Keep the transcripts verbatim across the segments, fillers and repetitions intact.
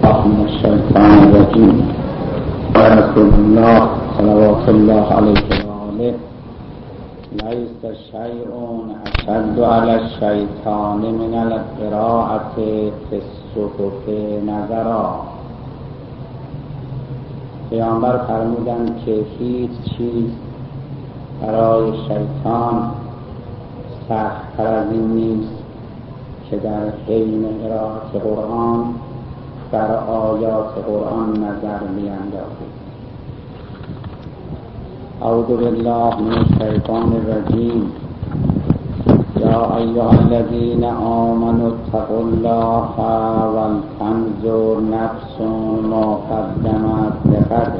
الله من الشیطان الرجیم و رسول الله صلوات الله علیه و آله لیس شیء اشد علی الشیطان من القراءة فی الصحف نظرا. پیامبر فرمودند که هیچ چیز برای شیطان سخت‌تر از این نیست که در حین قرائت قرآن بر آیات قرآن نظر بیندازید. اعوذ بالله من الشیطان الرجیم. یا ایها الذین آمنوا اتقوا الله ولتنظر نفس ما قدمت لغد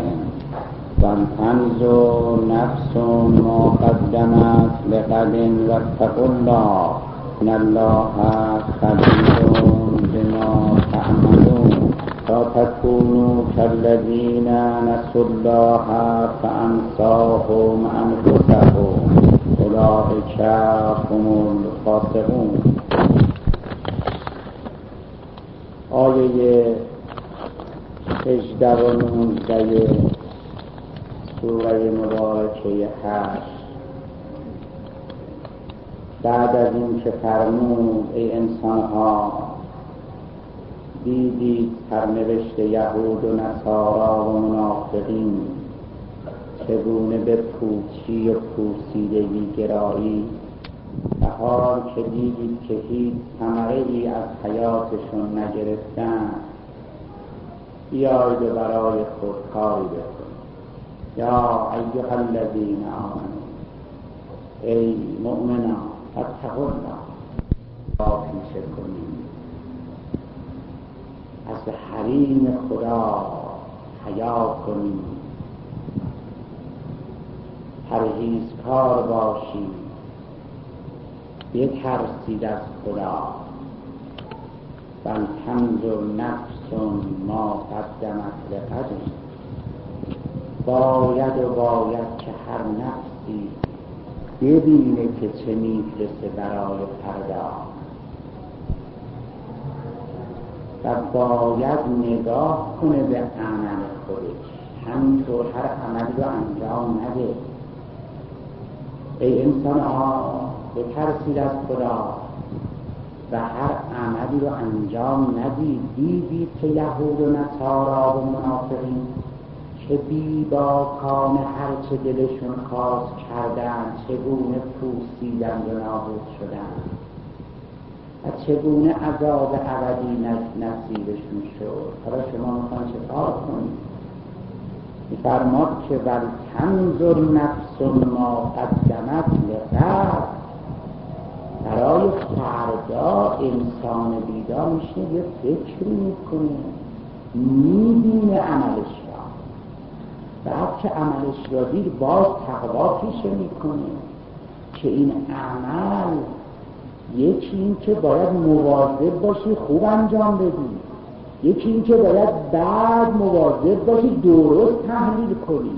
ولتنظر نفس ما قدمت لغد واتقوا الله ان الله خبیر بما تعملون. لا تكونوا كالذین نسوا الله فانساهم انفسهم اولئک هم الفاسقون. آیه هجده و نوزده سوره مبارکه هشت بعد از این که فرمود ای انسان‌ها دیدید سرنوشت یهود و نصارا و منافقین چگونه به پوچی و پوسیدگی گرایی، و حال که دیدید که هیچ ثمره‌ای از حیاتشون نگرفتند، بیایید و برای خود کاری بکنید. یا ایها الذین آمنوا، ای مؤمنان، اتقوا الله، پیشه کنید، از حریم خدا حیا کنید، پرهیزکار باشید، بترسید از خدا. ولتنظر نفس ما قدمت لغد، باید و باید که هر نفسی ببینه که چه میفرسته برای فردا، و باید نگاه کنه به عمل خودش، همینطور هر عملی رو انجام نده. ای انسان ها بترسید از خدا و هر عملی رو انجام ندید. دیدید که یهود و نصارا و منافقین که بی باکانه هر چه دلشون خواست کردن، چگونه پوسیدند و نابود شدند و چگونه عذاب ابدی نصیبشون شد. حالا شما میخوان چه کار کنید؟ میفرماد که ولتنظر نفس ما قدمت لغد، برای فردا انسان بیدار میشه یه فکری میکنه، میبینه عملش را، بعد که عملش را دید باز تقوا پیشه میکنه که این عمل یکی این که باید مواظب باشی خوب انجام بدی، یکی این که باید بعد مواظب باشی درست تحلیل کنی.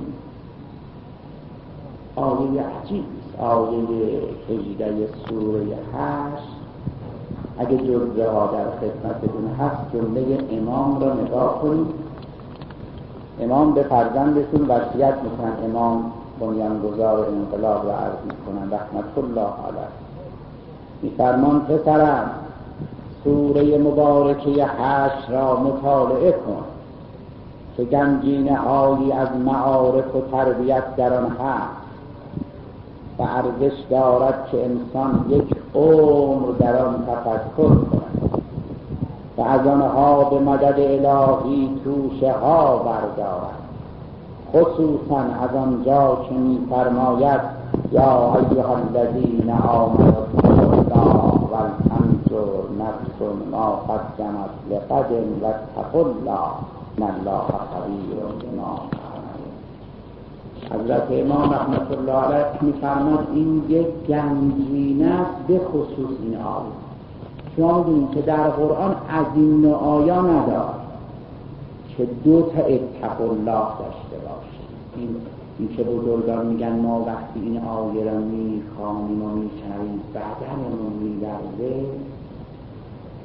آیه عجیب است، آیه هجده سوره هشت. اگه جزوه ها در خدمتتون هست جمله امام را نگاه کنید. امام به فرزندشون وصیت میکنن، امام بنیانگذار انقلاب را عرض میکنن رحمت الله علیه. میفرمان پسرم سوره مبارکه هشت را مطالعه کن که گنجینه هایی از معارف و تربیت در آن هست و ارزش دارد که انسان یک عمر در آن تفکر کند و از آنها به مدد الهی توشه ها بردارد، خصوصا از آنجا که می‌فرماید یا ایها الذین آمنوا اتقوا الله ولتنظر نفس ما قدمت لغد واتقوا الله ان الله خبیر بما تعملون. حضرت امام رحمت الله علیه می‌فرماد این یک گنجینه است، به خصوص این آیه. شما می‌دونید که در قرآن از این نوع آیا ندارد که دو تا اتقوا الله داشته باشید. این این که بزرگان میگن ما وقتی این آیه را میخوانیم و میشنویم بدنمون میلرزه،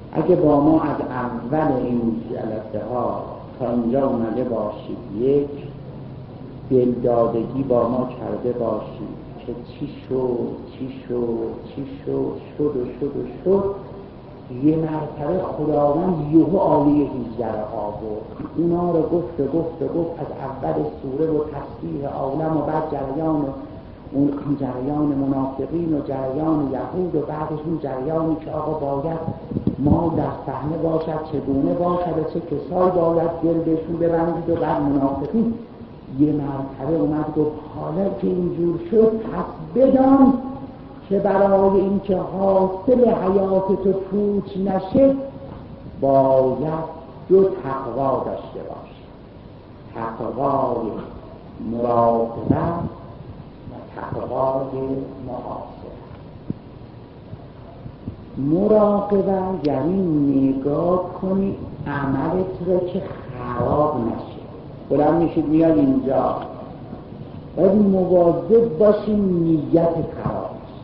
اگه با ما از اول این جلسه ها تا اینجا اومده باشید، یک دلدادگی با ما کرده باشید که چی شد چی شد چی شد شد و شد و شد، یه مرتبه خداوند یهو آیه هیجده را آورد، اونا رو گفت و گفت و گفت از اول سوره و تفسیر عالم و بعد جریان اون جریان منافقین و جریان یهود و بعدش اون جریانی که آقا باید ما در صحنه باشد، چگونه باشد و چه کسایی باید دل بهشون ببندید و بعد منافقین. یه مرتبه اومد گفت حالا که اینجور شد پس بدان که برای این که حاصل حیات تو پوچ نشه باید دو تقوا داشته باش، تقوای مراقبت و تقوای محاسبه. مراقبت یعنی نگاه کنی عملت رو که خراب نشه. بلند میشید میاد اینجا باید مواظب باشی نیت خراب نشه.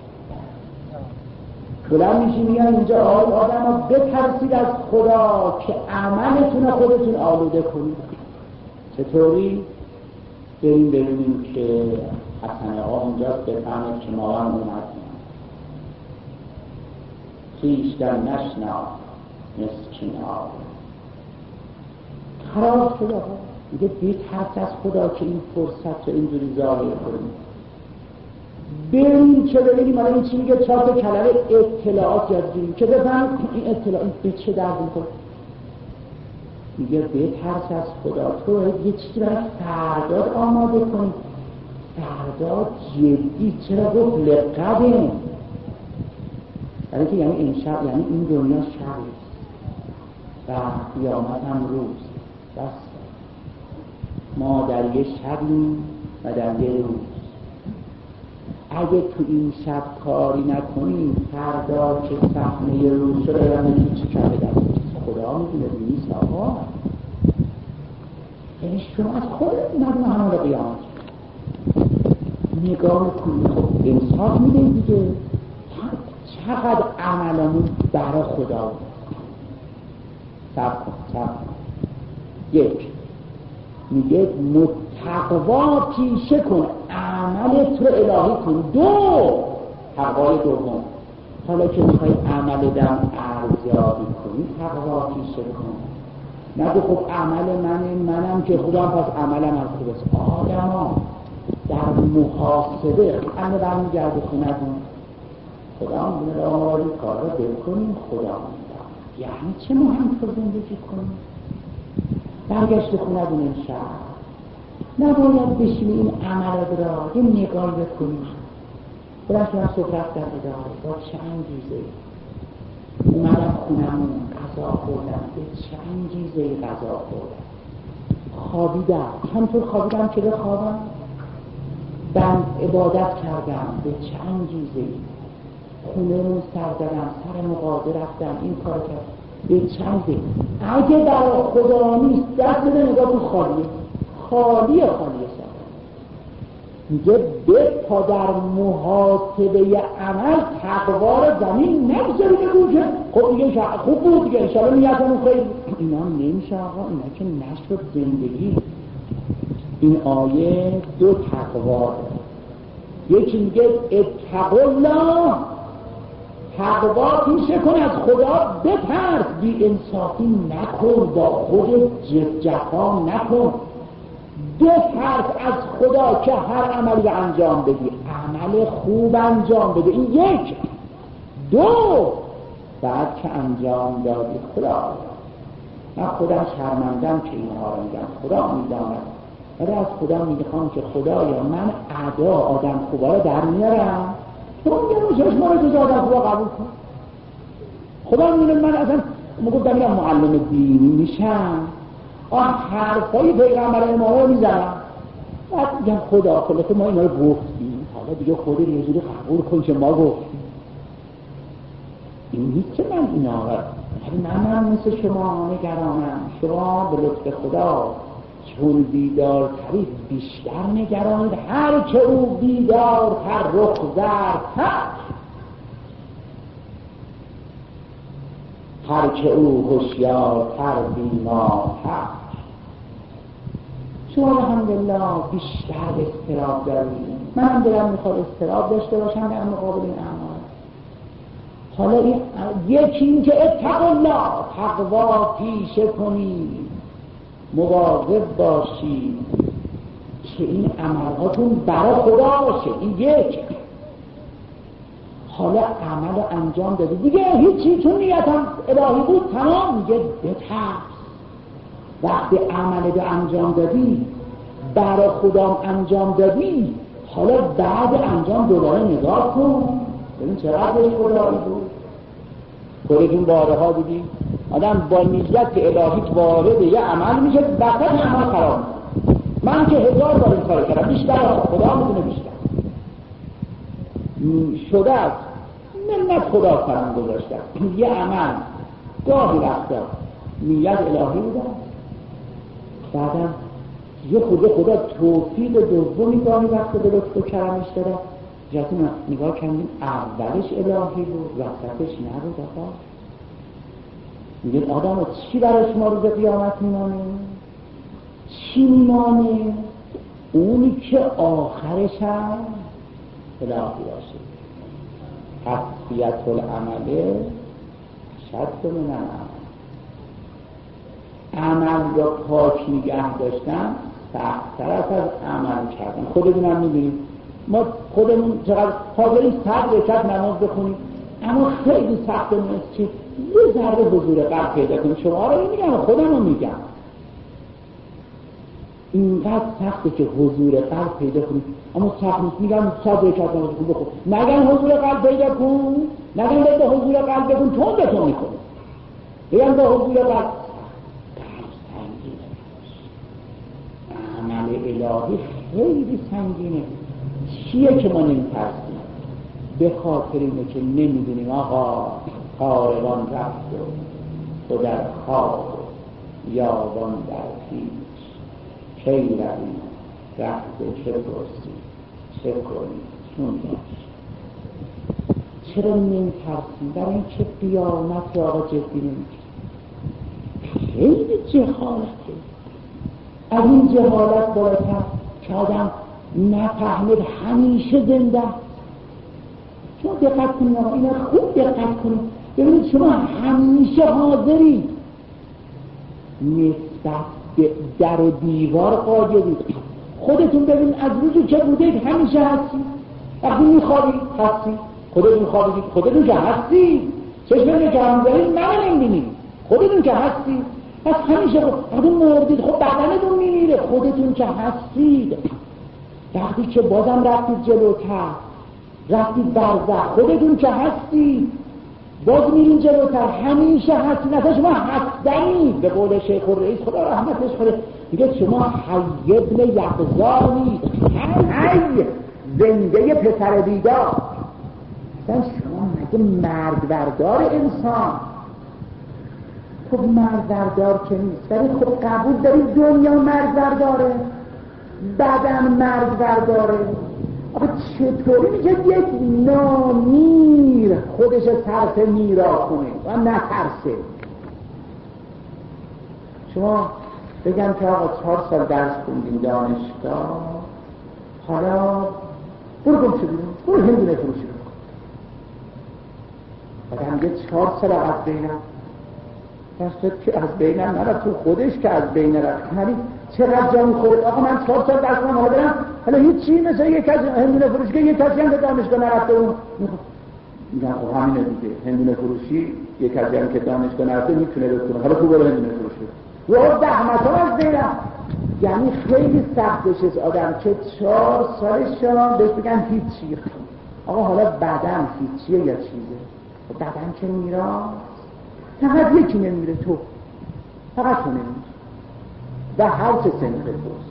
بلند میشید میاد اینجا آدم ها بترسید از خدا که عملتون خودتون آلوده کنید. چطوری؟ بریم ببینیم که حسن آقا اونجاست بفهمید که ما هم اومد خویشتن نشنا مسکین آقا خراب شده ها. میگه بی‌ترس از خدا که این فرصت رو اینجوری ضایع کنیم. بریم که ببینیم حالا این چی میگه، چهار تا کلمه اطلاعات یاد بگیریم که بفهمیم این اطلاعات به چه درد می‌خوره. میگه بی‌ترس از خدا، تو یه چیزی برای فردا آماده کن. فردا جدی چرا گفت لقبه؟ برای که یعنی این شب، یعنی این دنیا شبیست و قیامت هم روز. بس ما در یه شبیم و در یه روز. اگه تو این شب کاری نکنیم فردا که صحنه روز شده یعنی چی کمه دست خدا میدونه نیست آقا. یعنی شما از خودت مردم همه رو قیامت نگاه کنید، انصاف میده دیگه. چقدر عملمون برای خدا سب کن سب کن. یک میگه متقوا پیشه کن، عملت رو الهی کن. دو تقوای دوم، حالا که میخوای عمل دم ارزیابی کنی تقوا پیشه کن. نگو خب عمل منه منم که خدا پس عملم از خوبست. آدم ها در محاسبه همه برمیگرده خونتون خدا هم بونه را آماری کار را دل کنیم خدا میدم. یعنی چه مهم تو زندگی کنیم؟ برگشت خونتون این شهر نباید بشیم این عملات را یه نگاه بکنیم. برشت من صبح رفتم اداره با چه انگیزه اومدم خونمون غذا خوردم، به چه انگیزه غذا خوردم، خوابیدم همطور خوابیدم که بخوابم، بند عبادت کردم، به چه انگیزه خونه رو سر دادم، سر مقاده رفتم، این کار کرد، به چه انگیزه. اگه در خدا نیست دست بده نگاه تو خالیه خالیه خالیه سر میگه به تا در محاسبه عمل تقوا رو زمین نگذاری بگو که خب دیگه خوب بود دیگه انشاءالله نیتمون خیلی اینا نمیشه آقا، اینا که نشد زندگی. این آیه دو تقوا، یکی میگه اتقوا الله، تقوا پیشه کن از خدا، بترس، بی انصافی نکن، با خود جفا نکن، بترس از خدا که هر عملی انجام بدی عمل خوب انجام بده. این یک. دو بعد که انجام دادی خدا، من خودم شرمندم که اینها رو میگم، خدا میداند، ولی از خدا میخوام که خدایا من ادا آدم خوبا رو در میارم، تو یه روزش ما رو جز آدم خوبا قبول کن. خدا میدونه من اصلا میگفتم میرم معلم دینی میشم، آن حرفای پیغمبر امام رو میزنم، بعد میگم خدا خلاصه ما اینا رو گفتیم، حالا دیگه خودت یه جوری قبول کن که ما گفتیم. این نیست که من اینا رو منم مثل شما نگرانم، شما به لطف خدا چون بیدارترید بیشتر نگرانید، هر که او بیدارتر رخ زردتر. هر که او هوشیارتر بیما هست. شما الحمدلله بیشتر اضطراب دارید، منم دلم میخواد اضطراب داشته باشم در مقابل این اعمال. حالا این یکی این که اتقوا الله، تقوا پیشه کنید، مواظب باشید که این عملاتون برای خدا باشه. این یک. حالا عمل رو انجام دادی دیگه هیچی، چون نیتم الهی بود تمام، میگه بترس. وقتی عمل رو انجام دادی برای خدا انجام دادی، حالا بعد انجام دوباره نگاه کن ببین چقدرش خدایی بود. خودتون باره ها دیدی آدم با نیت الهی وارد یه عمل میشه، وقتی عمل خراب میشه. من که هزار بار این کار کردم، بیشتر خدا میدونه بیشتر شده است. منت خدا فرم گذاشتم یه عمل گاهی رفته نیت الهی بودم، بعدم یه خود خدا توفیق دومی گاهی وقت به لطف و کرمش داره. جاتون نگاه کردیم اولش الهی بود وسطش نبود. آقا میگه آدم چی برای شما روز قیامت میمانه؟ چی میمانه؟ اونی که آخرش هم الهی باشه. تصفیت العمله شد من العمل. عمل را پاک نگه داشتن سخت‌تر از عمل کردن. خودتون هم می‌بینید ما خودمون چقدر حاضرین صد رکعت نماز بخونیم، اما خیلی سخته نیست که یه ذره حضور قلب پیدا کنیم. شما رو نمیگم، خودم رو میگم، اینقدر سخته که حضور قلب پیدا کنیم. اما سخت نیست. میگم صد رکعت نماز بخون، نگن حضور قلب پیدا کن، نگن به حضور قلب بکن تون به تون میکنه، بگن به حضور قلب. عمل الهی خیلی سنگینه. چیه که ما نمی‌ترسیم؟ به خاطر اینه که نمیدونیم آقا کاروان رفت و تو در خواب یابان در پیش کی روی رفته چه پرسی چه کنی چون باش. چرا نمی‌ترسیم؟ برای اینکه قیامت آقا جدی نمی‌گیریم. خیلی جهالته. از این جهالت بالاتر که آدم نفهمید همیشه زنده. شما دقت کنید آقا، اینا خوب دقت کنید ببینید شما همیشه حاضرید نسبت به در و دیوار قاعدید. خودتون ببینید از روزی که بودید همیشه هستید. وقتی میخوابید هستید، خودتون خوابیدید خودتون که هستید. چشمه که هم دارید من نمیبینید، خودتون که هستید. پس همیشه وقتی مردید خب بدنتون میمیره، خودتون که هستید. وقتی که بازم رفتید جلوتر رفتید برزخ، خودتون که هستید، باز میرین جلوتر همیشه هستید. مثلا شما هستنید. به قول شیخ الرئیس خدا رحمتش کنه میگه شما حی ابن یقظانی، حی زنده پسر بیدار. مثلا شما مگه مرد بردار انسان؟ خب مرد بردار که نیست، ولی خب قبول دارید دنیا مرد برداره، بدن مرد برداره. آخه چطوری میشه یک نامیر خودش صرف میرا کنه و نترسه؟ شما بگم که آقا چهار سال درس خوندیم دانشگاه، حالا برو گم شو بیرون، برو هندونه فروشی بکن. آدم میگه چهار سال از بینم، دستت که از بینم نرفت، تو خودش که از بین رفت. یعنی چقدر جا میخورد؟ آقا من چهار سال درس خوندم حالا برم حالا هیچی، مثل یک از هندونه فروشی که یک کسی هم به دانشگاه نرفته اون میگن خب همینه دیگه، هندونه فروشی یک کسی هم که دانشگاه نرفته میتونه بکنه، حالا تو برو هندونه فروشی و زحمت‌ها از بینم. یعنی خیلی سختش از آدم که چهار سالش بهش بگن هیچی. آقا حالا بدن هیچیه یا چیزه؟ بدن که میراست، فقط یکی نمیره، تو فقط تو نمیره و هر چه سنخه توست.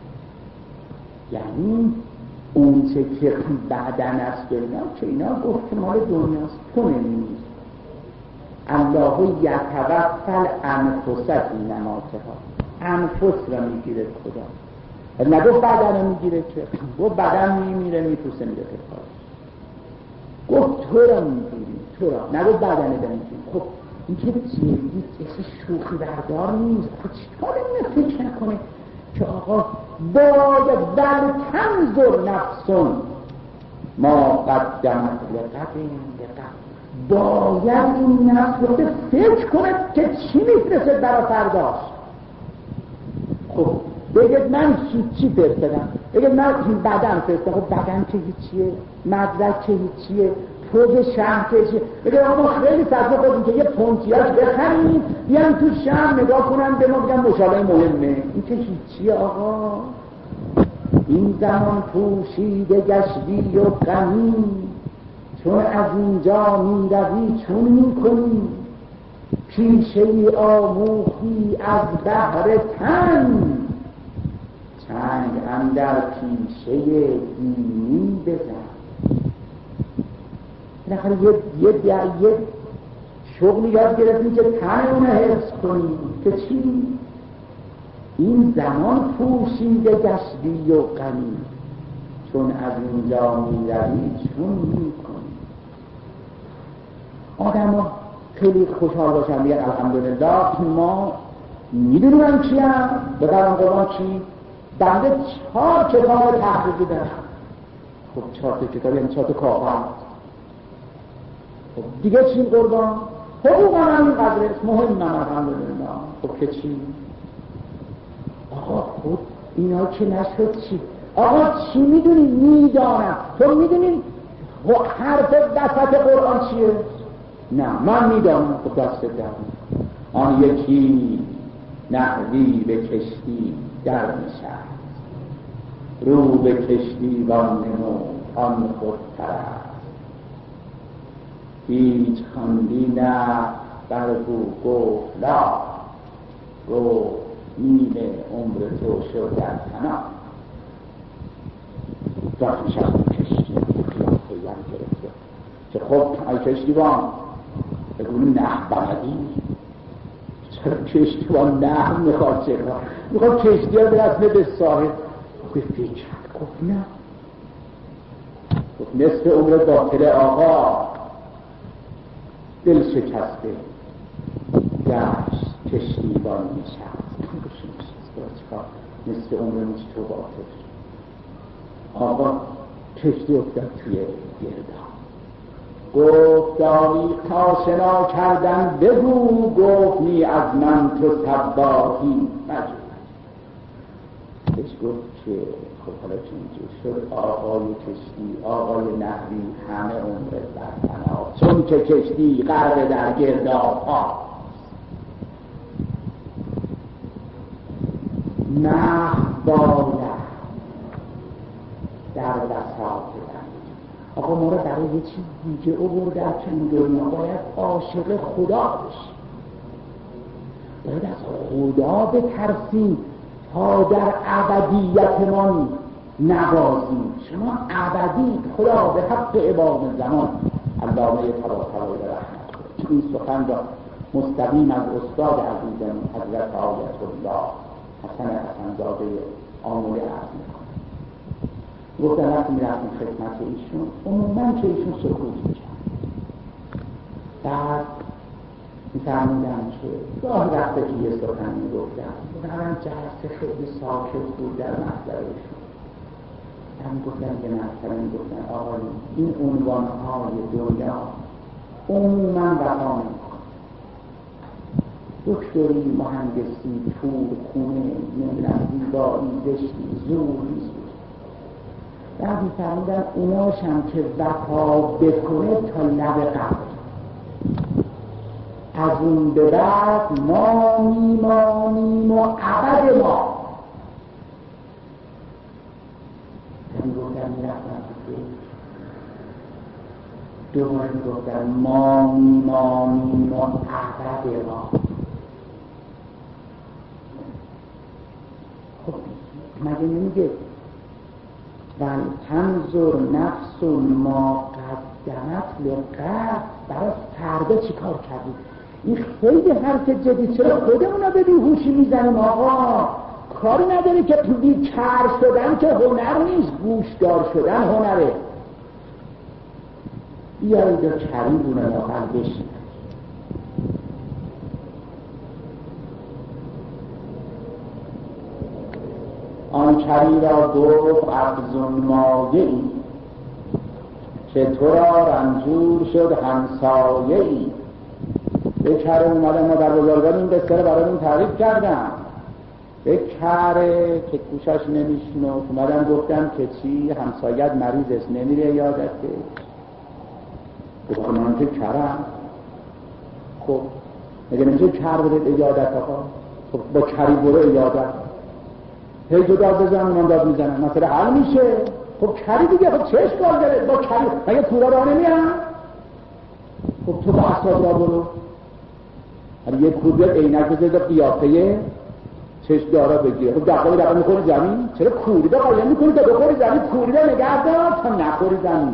یعنی اون چه که بعدن است و اینا که اینا گفت که مال دنیاست، تو نمیری. الله یتوفل انفس این نماتها، انفس را میگیره خدا، نگفت بدن رو میگیره که گفت بدن میمیره میپوسه میره پرکارش، گفت تو را میگیری، تو را نگفت بدن رو میگیری. خب این که جدی اسم شوخی بردار نیست. چطور این فکر نکنه که آقا باید بل تنظر نفسون ما قدمت لغد باید این نفس رو فکر کنه که چی میفرسته برای فرداش. خب بگید من هیچی فرستدم، بگید من بدن فرستدم، خب بدن که هیچیه، مدرک که هیچیه، توز شهر که هیچیه. بگید آقا ما خیلی فضا خودیم که یه پونتیاج بخریم بیان تو شهر نگاه کنن به ما بگن مشابه مهمه. این که هیچیه آقا. این زمان پوشیده گشتی و غمی چون از اینجا می روی چون می کنی پیشه ای آموخی از بحر تن چنگ اندر پیشه دینی بزن. بالاخره یه یه یه شغلی یاد گرفتیم که تن اونه حفظ کنی که چی؟ این زمان پوشیده گشتی و غمی چون از اینجا می روی چون می کنی. آدم ها خیلی خوشحال باشن میگن الحمدلله ما میدونیم من چی هم بقرم قربان چی؟ بنده چهار کتاب تحقیقی دارم. خب چهار کتاب یعنی چهار کاغذ. خب دیگه چی قربان؟ حقوق هم این قدر است مهم من الحمدلله. خب که چی؟ آقا خود اینا که نشد چی؟ آقا چی میدونی؟ میدانم. تو میدونی حرف وسط قرآن چیه؟ نه من میدانم. خب دست دارم. آن یکی نحوی به کشتی در نشست رو به کشتی وان نمو آن خود پرست هیچ خندی نه بر او گفت لا گفت نیمه عمر تو شد در فنا. داشت میشه کشتی خیام خیام گرفته که خب ای کشتیبان بگونی نه بلدی چرا کشتیبان نه میخواد چه کنم میخواد کشتی ها برسنه به ساحل. به فکر گفت نه گفت نصف عمر باطل آقا دل شکسته گشت کشتیبان میشست. نصف عمر نیست تو باطل آقا کشتی افتاد توی گردان. گفت دانی آشنا کردن بگو گفت نی از من تو تباهی مجموع. بهش گفت که خب حالا که اینجور شد آقای کشتی آقای نحوی همه عمر بر فنا چون که کشتی غرق در گرداب ها نحو باید در بساط بزن. آقا ما رو برای یه چیز دیگه آورده از چون دنیا باید عاشق خدا بشی باید از خدا بترسیم تا در ابدیتمان نوازیم. شما ابدی خدا به حق امام زمان علامه طباطبایی رحمت کنه. این سخن را مستقیم از استاد عزیزم حضرت آیت الله حسن حسنزاده آموی عرض میکنه. گفتن وقتی میرفتیم خدمت ایشون عموما که ایشون سکوت میکرد بعد میفرمودن که گاه وقتی که یه سخن میگفتن من جلسه خیلی ساکت بود در مطلبشون هم گفتن که مثلا میگفتن آقای این عنوانهای دنیا عموما وفا میکن دکتری مهندسی پول خونه نمیدونم زیبایی زشتی زوری زور بعد میفرمودن اوناش هم که وفا بکنه تا لب قبر از اون به بعد ما میمانیم و ابد ما. یعنی گفتن میرفتن دوباره گفتن ما میمانیم و ابد ما. خب مگه نمیگه بل تنظر نفس ما قدمت لغد برای فردا چی کار کردی؟ این خیلی حرف جدید. چرا خودمونا به بیهوشی میزنیم آقا؟ کاری نداره که بیکر شدن که هنر نیست گوشدار شدن هنره. بیایید و کریمونه لاغل بشید آن کری را گفت افزون مایه‌ای که تو را رنجور شد همسایه‌ای. به کره اومدن و در بزرگان این قصه رو برای تعریف کردم. به کره که گوشش نمیشنو اومدن گفتن که چی همسایت مریض است نمیره یادته بکنم که کرم. خب مگه نمیشه کر بده ایادت آقا؟ خب با کری برو ایادت هی جدا بزن اونم داد میزنن مثلا حل میشه. خب کری دیگه خب چه اشکال داره با کری مگه کورا را نمیان؟ خب تو با اصاب را برو هر یک کور بیاد عینک بزده قیافه چشم دارا بگیره. خب دقیقه دقیقه میخوری زمین چرا کوری به قایم میکنی تا بخوری زمین؟ کوری رو نگه دار تا نخوری زمین.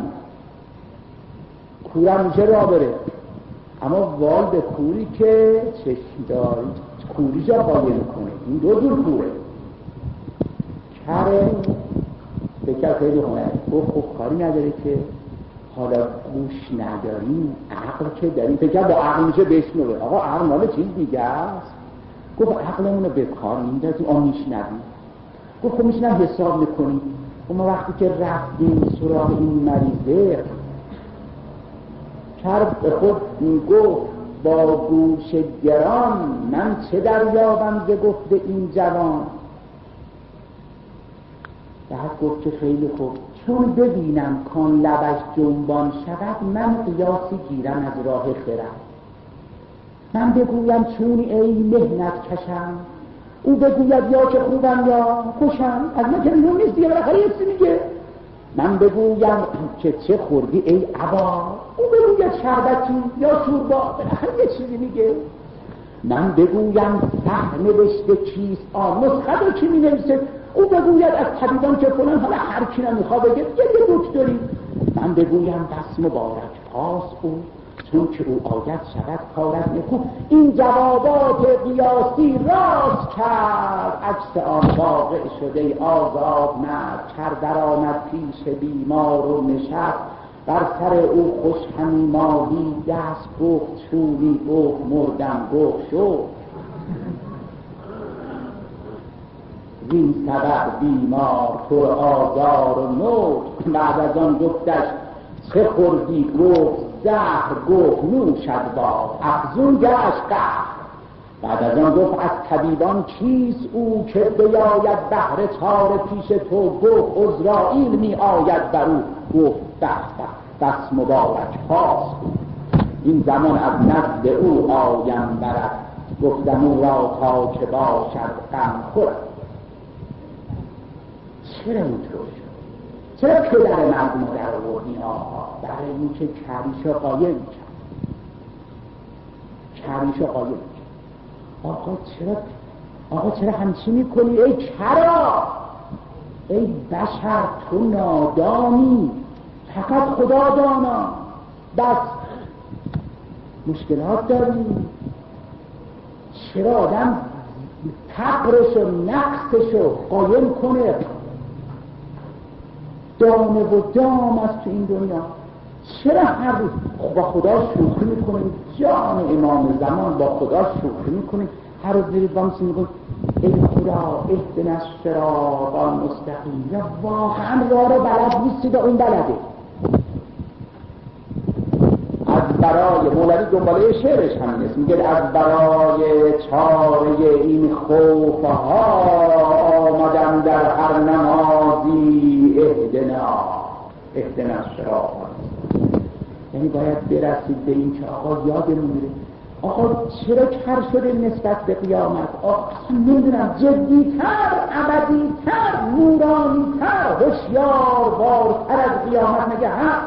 کورم میشه را بره اما وال به کوری که چشم داری کوری جا قایم میکنه. این دو دور کوره. کره فکر خیلی هنره او خوب کاری نداره که حالا گوش نداریم عقل که داریم فکر با عقل میشه بشنوه. آقا عقل مال چیز دیگه است. گفت عقلمون رو به کار میندازیم آن میشنویم. گفت خب میشنم حساب میکنیم. و ما وقتی که رفتیم سراغ این مریضه کرد به خود میگفت با گوش گران من چه دریابم ز گفت این جوان. بعد گفت که خیلی خوب چون ببینم کان لبش جنبان شود من قیاسی گیرم از راه خرد. من بگویم چون ای مهنت کشم او بگوید یا که خوبم یا خوشم از ما که میون نیست دیگه بالاخره یه چیزی میگه. من بگویم که چه خوردی ای عبا او بگوید شربتی یا شوربا بالاخره یه چیزی میگه. من بگویم صح نوشته چیست آن نسخه رو کی مینویسه او بگوید از طبیبان که فلان حالا هر کی نمیخواد بگه یه دکتری. من بگویم بس مبارک پاس او چون که او آید شود کارت نکو. این جوابات قیاسی راست کرد عکس آن واقع شده آزاد مرد. کر در آمد پیش بیمار و نشست بر سر او خوش همی ماهی دست گفت چونی گفت مردم گفت شو. این سبب بیمار تو آزار و نوش. بعد از آن گفتش چه خوردی گفت زهر گفت نوشد باد افزون گشت قهر. بعد از آن گفت از طبیبان کیست او که بیاید بهر چاره پیش تو. گفت عزرائیل می آید بر او. گفت به به بس مبارک پاس این زمان از نزد او آیم برد. گفتم او را تا که باشد غم خورد. چرا اینطور شد؟ چرا پدر مردم در آوردی؟ آقا برای این که کریشو قایم کرد کریشو قایم کرد. آقا چرا آقا چرا همچی میکنی ای کرا ای بشر تو نادانی فقط خدا دانا. بس مشکلات داری. چرا آدم فقرش و نقصش رو قایم کنه؟ دانه و دام است تو این دنیا. چرا هر روز با خدا شوخی میکنیم؟ جان امام زمان با خدا شوخی میکنیم. هر روز میرید با مسیح میکنیم ای خدا اهدنا الصراط المستقیم. یا واقعا راه رو بلد نیستید اون بلده. از برای مولوی دنباله شعرش همین است میگه از برای چاره این خوفها آمدم در هر نمازی اهدنا اهدنا الصراط. یعنی باید برسید به این که آقا یادمون میره آقا چرا کر شده نسبت به قیامت؟ آقا نمیدونم جدیتر ابدیتر نورانیتر هوشیارتر از قیامت مگه هست؟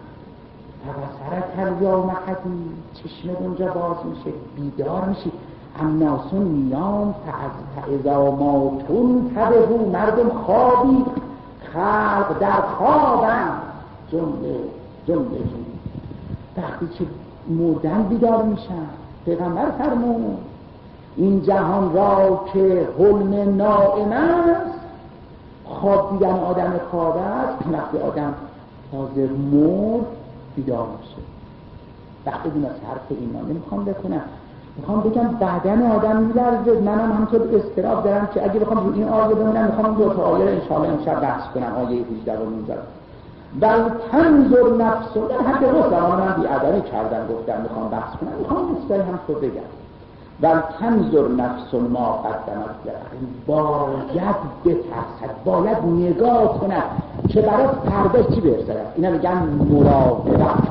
تبصرت الیوم حدید چشمت اونجا باز میشه بیدار میشی. الناسون نیام فاذا ماتون تبهو مردم خوابی خلق در خوابم جمله جمله وقتی که مردن بیدار میشن. پیغمبر فرمود این جهان را که حلم نائم است خواب دیدن آدم خواب است. وقتی آدم حاضر مرد بیدار میشه. وقتی دون از حرف اینا نمیخوام بکنم میخوام بگم بدن آدم میلرزه. منم همطور استراب دارم که اگه بخوام رو این آیه بمونم میخوام دو تا آیه انشاءالله امشب بحث کنم، آیه هجده و نوزده. بل تنظر نفس، من هم درست من بی‌ادبی کردم گفتم میخوام بحث کنم، میخوام اصطلاحی هم تو بگم. بل تنظر نفس ما قدمت لغد، باید بترسد، باید نگاه کند که برای فردا چی برسد. اینا میگن مراقبت.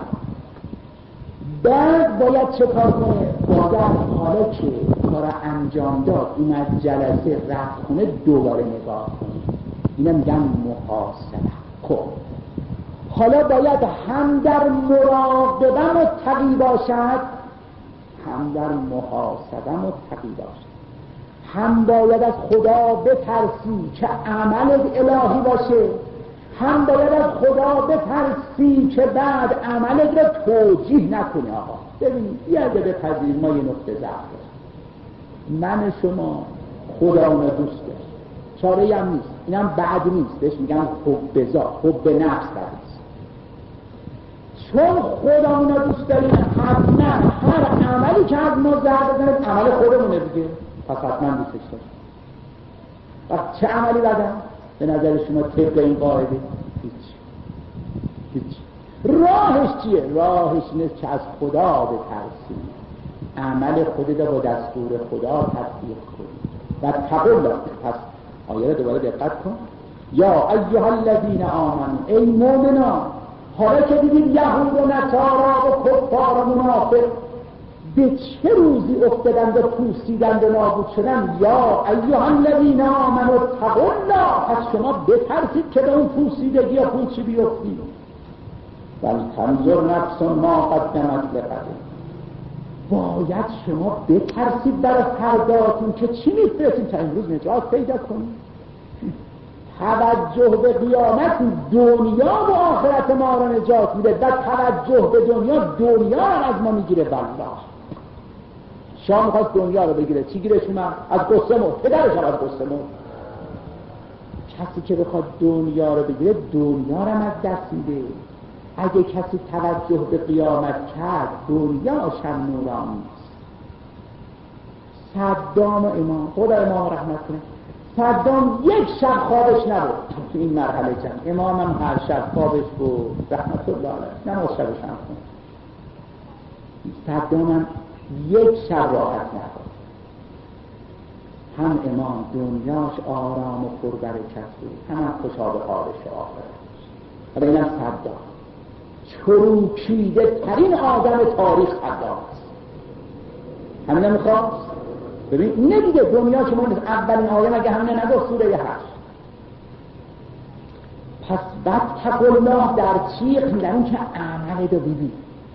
بعد باید چه کار کنه؟ باید حالا که کار انجام داد اومد جلسه رفت خونه دوباره نگاه کنه. اینا میگن محاسبه. خب حالا باید هم در مراقبه متقی باشد، هم در محاسبه متقی باشد. هم باید از خدا بترسی که عمل الهی باشه، هم باید از خدا بترسی که بعد عملت رو توجیه نکنه. آقا ببینید یه به پذیر ما یه نقطه ضعف داریم. من شما خدا رو دوست داریم، چاره‌ای هم نیست، اینم بد نیست، بهش میگن حب ذات، حب نفس داریم. چون خدا رو دوست داریم حتما هر عملی که از ما ضرر بزنه عمل خودمونه دیگه، پس حتما دوستش داریم. پس چه عملی بدن؟ به نظر شما طبق این قاعده هیچ هیچ. راهش چیه؟ راهش اینه که از خدا بترسی، عمل خودت با دستور خدا تطبیق کنی و تقول. پس آیه رو دوباره دقت کن. یا ایها الذین آمنوا، ای مؤمنان، حالا که دیدید یهود و نصارا و کفار و منافق به چه روزی افتادند و پوسیدند و نابود شدند، یا ایها الذین آمنوا اتقوا الله، پس شما بترسید که به اون پوسیدگی یا پوچی بیفتید. بل تنظر نفس ما قدمت لغد، باید شما بترسید برای فرداتون که چی میفرستید تا امروز نجات پیدا کنید. توجه به قیامت دنیا و آخرت ما را نجات میده و توجه به دنیا دنیا را از ما میگیره. والله شاه میخواست دنیا رو بگیره، چی گیرش اومد؟ از قصه مرد، پدرش هم از قصه مرد. کسی که بخواد دنیا رو بگیره دنیا رو از دست میده. اگه کسی توجه به قیامت کرد دنیا شم نورانی است. صدام و امام، خدا امام رحمت کنه، صدام یک شب خوابش نبود تو این مرحله جنگ. امام هم هر شب خوابش بود رحمت الله علیه، نماز شبش هم کن. صدام هم یک شب راحت نبود. هم امام دنیاش آرام و پربرکت بود، هم هم خوشا به حالش آخرت. حالا اینم صدام چروکیده ترین آدم تاریخ صدام است. همینه میخواد ببین اینه دیگه، دنیا شما نیست. اولین آیه مگه همینه نگفت؟ سوره هشت. پس بعد تقوا الله در چی خیلی اون که عمل رو ببین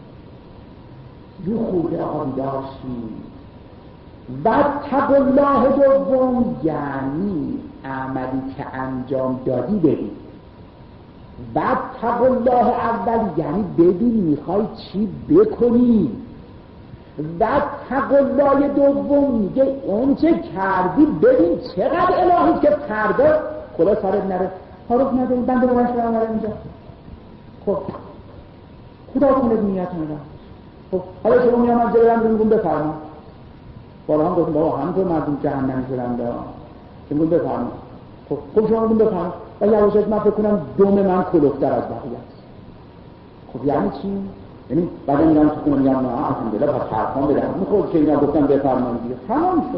یه خوده آقا داشتی. بعد تقوا الله دوم یعنی عملی که انجام دادی ببین. بعد تقوا الله اول یعنی ببین میخوای چی بکنی. بعد تقوا الله دوم میگه اون چه کردی ببین چقدر الهی که فردا خدا سرت نره. حاروف نداری بنده رو منش برم نره اینجا. خب خدا کنه نیت نره. خب حالا شما میام من جلویم رو میگم بفرما. بالا هم گفتم بابا همینطور مردم جهنم شدن دا که میگم بفرما. خب خب شما میگم بفرما و یواشاش من فکر کنم دوم من کلوفتر از بقیه است. خب یعنی چی؟ یعنی بعد میگم تو خونه میگم نه الحمدلله پس حرفان بدم میخواد که اینا گفتم بفرمایید دیگه تمام شد.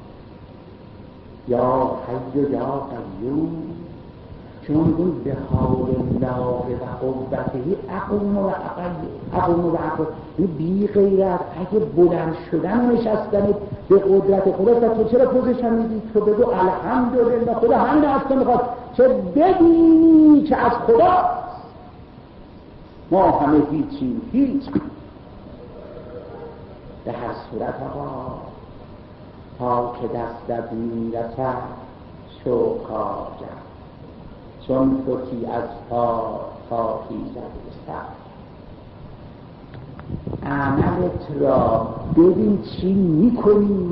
یا حی یا قیوم، شما میگون به حول الله و قوته اقوم و اقوم و اقوم. این بی غیرت اگه بلند شدن و نشستن به قدرت خدا تو چرا پوزشن میدی؟ تو بگو الحمدلله خدا همین از تو میخواد چه بدی که از خدا ما همه هیچیم هیچ. به هر صورت آقا تا که دستت میرسد شوکاجم چون فتی از پا تا خیزد سر. عملت را ببین چی میکنی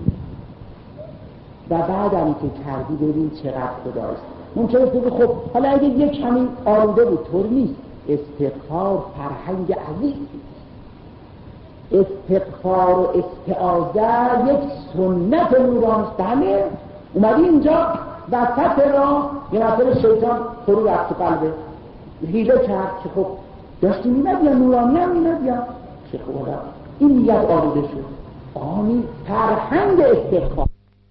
و بعدم که کردی ببین چقدر خداست. ممکنه بگی خب حالا اگه یک کمی آلوده بود، طور نیست. استغفار فرهنگ عزیز استغفار و استعاذه یک سنت نورانی است. همه اومدی اینجا وسط را یه نفر شیطان فرو رفت تو قلبه، حیله کرد که خب داشتی میمد یا نورانی هم میمد یا چه خدا این نیت آلوده شد. آنی فرهنگ استغفار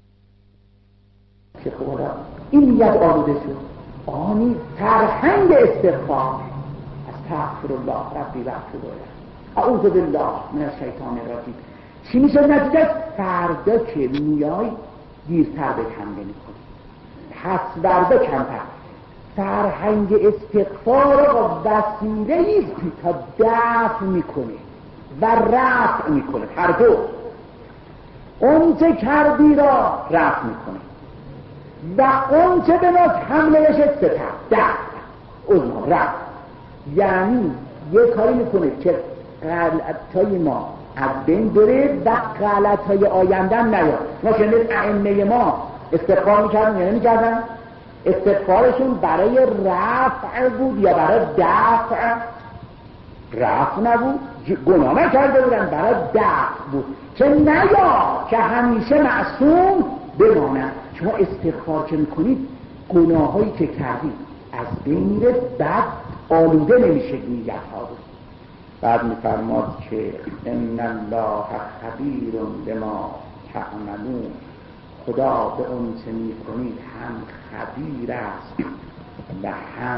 چه خدا این نیت آلوده شد. آنی فرهنگ استغفار استغفر الله ربی و اتوب الیه اعوذ بالله من الشیطان الرجیم. چی میشه نتیجه؟ فردا که میای دیرتر به کم نمی‌کنی، پس بردا کمتر. فرهنگ استغفار را وسیله ایست تا دفع میکنه و رفع میکنه. هر دو اون چه کردی را رفع میکنه و اون چه به ناز حمله بشه ستر دفع اون رفع. یعنی یه کاری میکنه که غلطای ما از بین بره و غلطای آیندن نیاد. ما شنید ائمه ما استغفار میکردن یا نمیکردن؟ استغفارشون برای رفع بود یا برای دفع؟ رفع نبود، گناه نکرده بودن، برای دفع بود که نیا که همیشه معصوم بمانند. شما استغفار که میکنید گناه هایی که کردید از بین میره، بعد آلوده نمیشه نیت ها بود. بعد میفرماد که ان الله خبیر بما تعملون، خدا به اون چه میکنید هم خبیر است و هم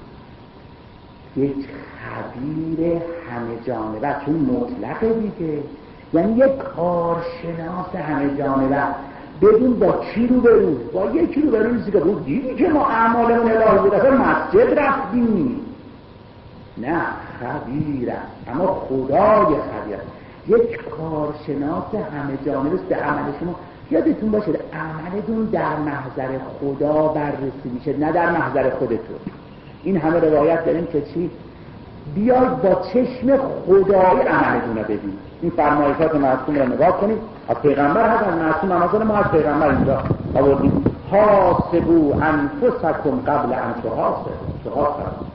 یک خبیر همه جانبه، چون مطلقه دیگه، یعنی یک کارشناس همه جانبه. بدون با کی رو برو؟ با یکی رو برو نیستی که بود دیدی که ما اعمالمون الهی بود اصلا مسجد رفتیم. نه، خبیر است، اما خدای خبیر است، یک کارشناس همه جانبه است به عمل شما. یادتون باشه عملتون در محضر خدا بررسی میشه، نه در محضر خودتون. این همه روایت داریم که چی؟ بیاید با چشم خدای عملتون رو ببینید. این فرمایشات معصوم رو نگاه کنید، از پیغمبر هست، از معصوم هم ما از پیغمبر اینجا آوردیم. حاسبوا انفسکم قبل ان تحاسبوا.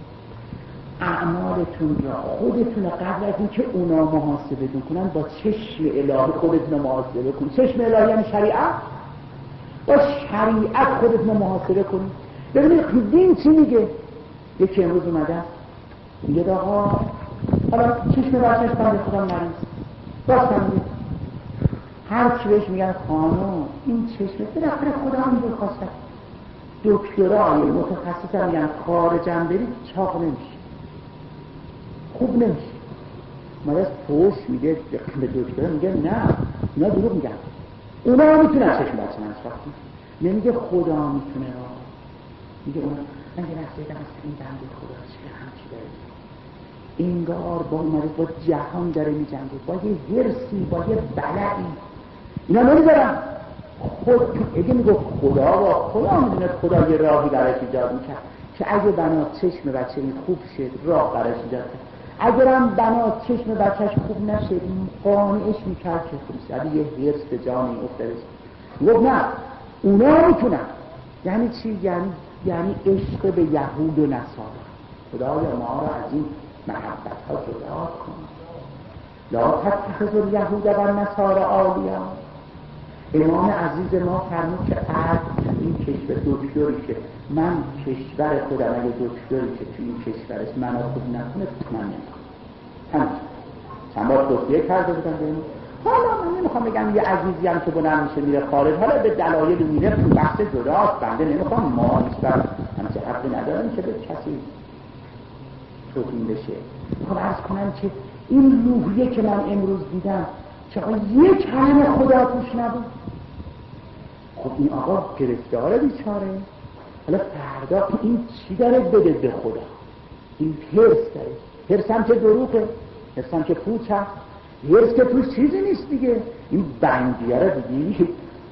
اعمالتون را خودتون قبل از این که اونا محاسبه کنن با چشم الهی خودتون محاسبه کنید. چشم الهی یعنی شریعت، با شریعت خودتون محاسبه کنید. ببینید دین چی میگه. یکی امروز اومده میگه آقا حالا چشم بچهش بنده خدا مریض باستم میگه هر چی بهش میگن خانم این چشم بالاخره خدا هم میگه خواسته دکترای متخصص هم میگن خارجم برید چاق نمیشه، خوب نمیشه. مرز فوش میده به دکتر میگه نه اینا دروغ میگن، اونا هم میتونن چشم بچه من اصلاح کنن. نمیگه خدا میتونه را میگه اونا. من یه لحظه دیدم از این بنده خدا چه همچی داره انگار با اومده با جهان داره میجنگه، با یه هرسی، با یه بلعی. اینا نمیذارن خود اگه میگه خدا با خدا میدونه خدا یه راهی برایش ایجاد میکرد که اگه بنا چشم بچه این خوب شد راه برایش ایجاد کرد، اگرم بنا چشم بچهش خوب نشه قانعش میکرد که خوب شد. یه هرس به جان این افتاده شد. گفت نه اونا میتونن. یعنی چی؟ یعنی یعنی عشق به یهود و نصارا. خدایا ما را از این محبت ها جدا کن. لا تتخذوا الیهود و النصارى اولیا. امام عزیز ما فرمود که از این کشور دکتری که من کشور خودم اگه دکتری که تو این کشورش منو خوب نکنه من نمیکنم. همین چند بار توصیه کرده بودم بهمون. حالا من نمیخوام بگم یه عزیزی هم که بلند میشه میره خارج، حالا به دلایل میره تو بحث جداست، بنده نمیخوام ما هیچ وقت همچه حقی ندارم که به کسی توهین بشه. میخوام عرض کنم که این روحیه که من امروز دیدم که آقا یک کلمه خدا توش نبود. خب این آقا گرفتاره بیچاره. حالا فردا این چی داره بده به خدا؟ این هرس داره. هرس هم که دروغه، هرس هم که پوچ هست، هرس که توش چیزی نیست دیگه. این بنگیه رو دیگه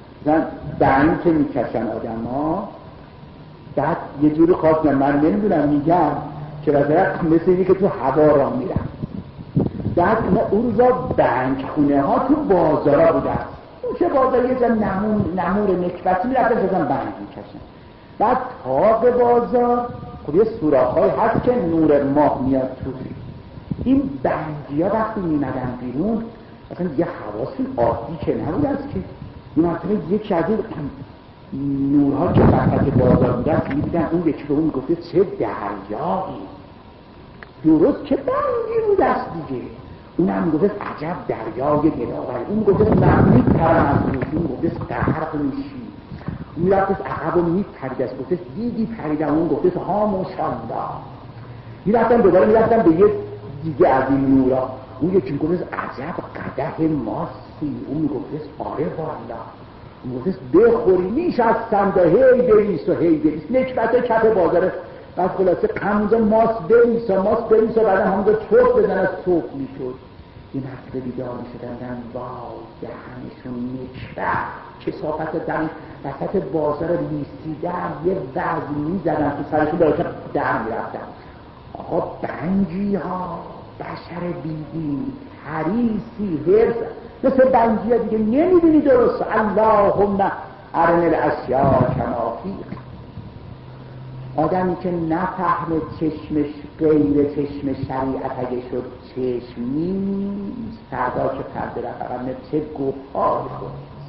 بنگ که میکشن آدم ها، بعد یه جوری خواست من نمیدونم میگم که رضایت مثل اینی که تو هوا را میرم. بعد اون روزا بنگ خونه ها تو بازارا بودن. اون چه بازار یه جا نمور, نمور نکبتی میرفتن شدن بنگ میکشن. بعد تاق بازار خب یه سوراخ‌های هست که نور ماه میاد تو. این بندی ها وقتی میمدن بیرون اصلا یه حواسی عادی که نبود است که این مثلا یک شدید نورها که وسط بازار بودن میدیدن اون یکی به اون گفته چه دریایی درست چه بندی بود است دیگه. اون هم گفته عجب دریای دلاوری. اون گفته من میپرم از روش. اون گفته غرق میشی. اون رفت عقب و میپرید است گفته دیدی پریدم. اون گفته ها ماشاءالله. میرفتن دوباره میرفتن به یک دیگه از این نورا. اون یکی گفته عجب قدح ماسی. اون گفته آره والا. اون گفته بخوری میشستم ده هی بریس و هی بریس نکبت کف بازاره. بعد خلاصه همونجا ماس بریسا ماس بریسا بعد همونجا چوک بزن از صبح میشد. یه مرتبه بیدار میشدن دن وای دهنشون نکبت کسافت دن وسط بازار لیسیدن یه وزن میزدن تو سرشون باشه در میرفتن. آقا بنجی ها بشر بیدین حریصی هرس مثل بنجی ها دیگه نمیدونی درست. اللهم ارن الاشیاء کما فیه. آدمی که نفهمه چشمش غیر چشم شریعت اگه شد چشم نیست فردا که پرده رفقم چه گفار خود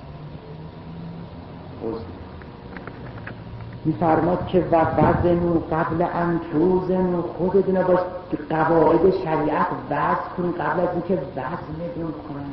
میفرماد که و وزنو قبل ان توزنو خودتون باش قواعد شریعت وزن کنید قبل از اینکه وزنتون کنن.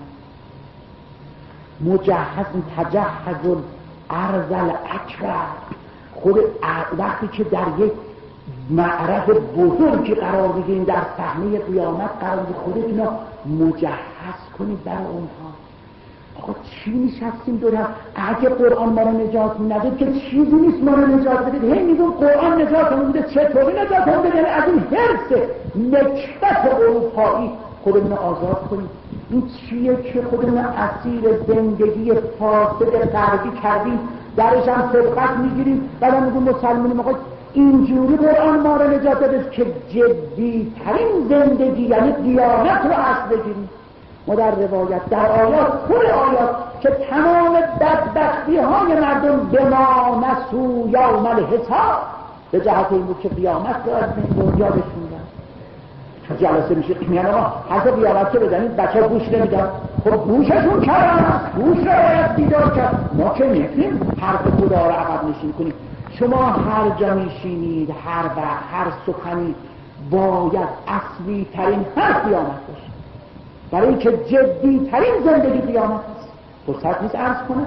مجهز تجهز الارض الاکبر. خود وقتی که در یک معرض بزرگی قرار بگیرین در صحنه قیامت قرار بگیرین خودتون رو مجهز کنید برای اونها. آقا چی نشستیم دور هم؟ اگه قرآن ما رو نجات نده که چیزی نیست ما رو نجات بده. هی میگم قرآن نجات میده چطوری نجات میده؟ یعنی از این حرص نکبت اروپایی خودمون آزاد کنیم. این چیه که خودمون اسیر زندگی فاسد غربی کردیم درش هم سبقت میگیریم بعد هم میگم مسلمانیم آقا اینجوری قرآن ما رو نجات داده که جدی ترین زندگی یعنی دیانت رو اصل بگیریم. ما در روایت در آیات کل آیات که تمام بدبختی های مردم به ما نسو یوم الحساب به جهت این بود که قیامت رو از این دنیا بشوندن. جلسه میشه میگن آقا حرف قیامت که بزنید بچه ها گوش نمیدن. خب گوششون کردن گوش رو باید بیدار کرد. ما که میتونیم حرف خدا رو عقب نشین کنیم. شما هر جا میشینید هر وقت هر سخنی باید اصلی ترین حرف قیامت باشه برای اینکه جدی ترین زندگی قیامت است. فرصت نیست عرض کنه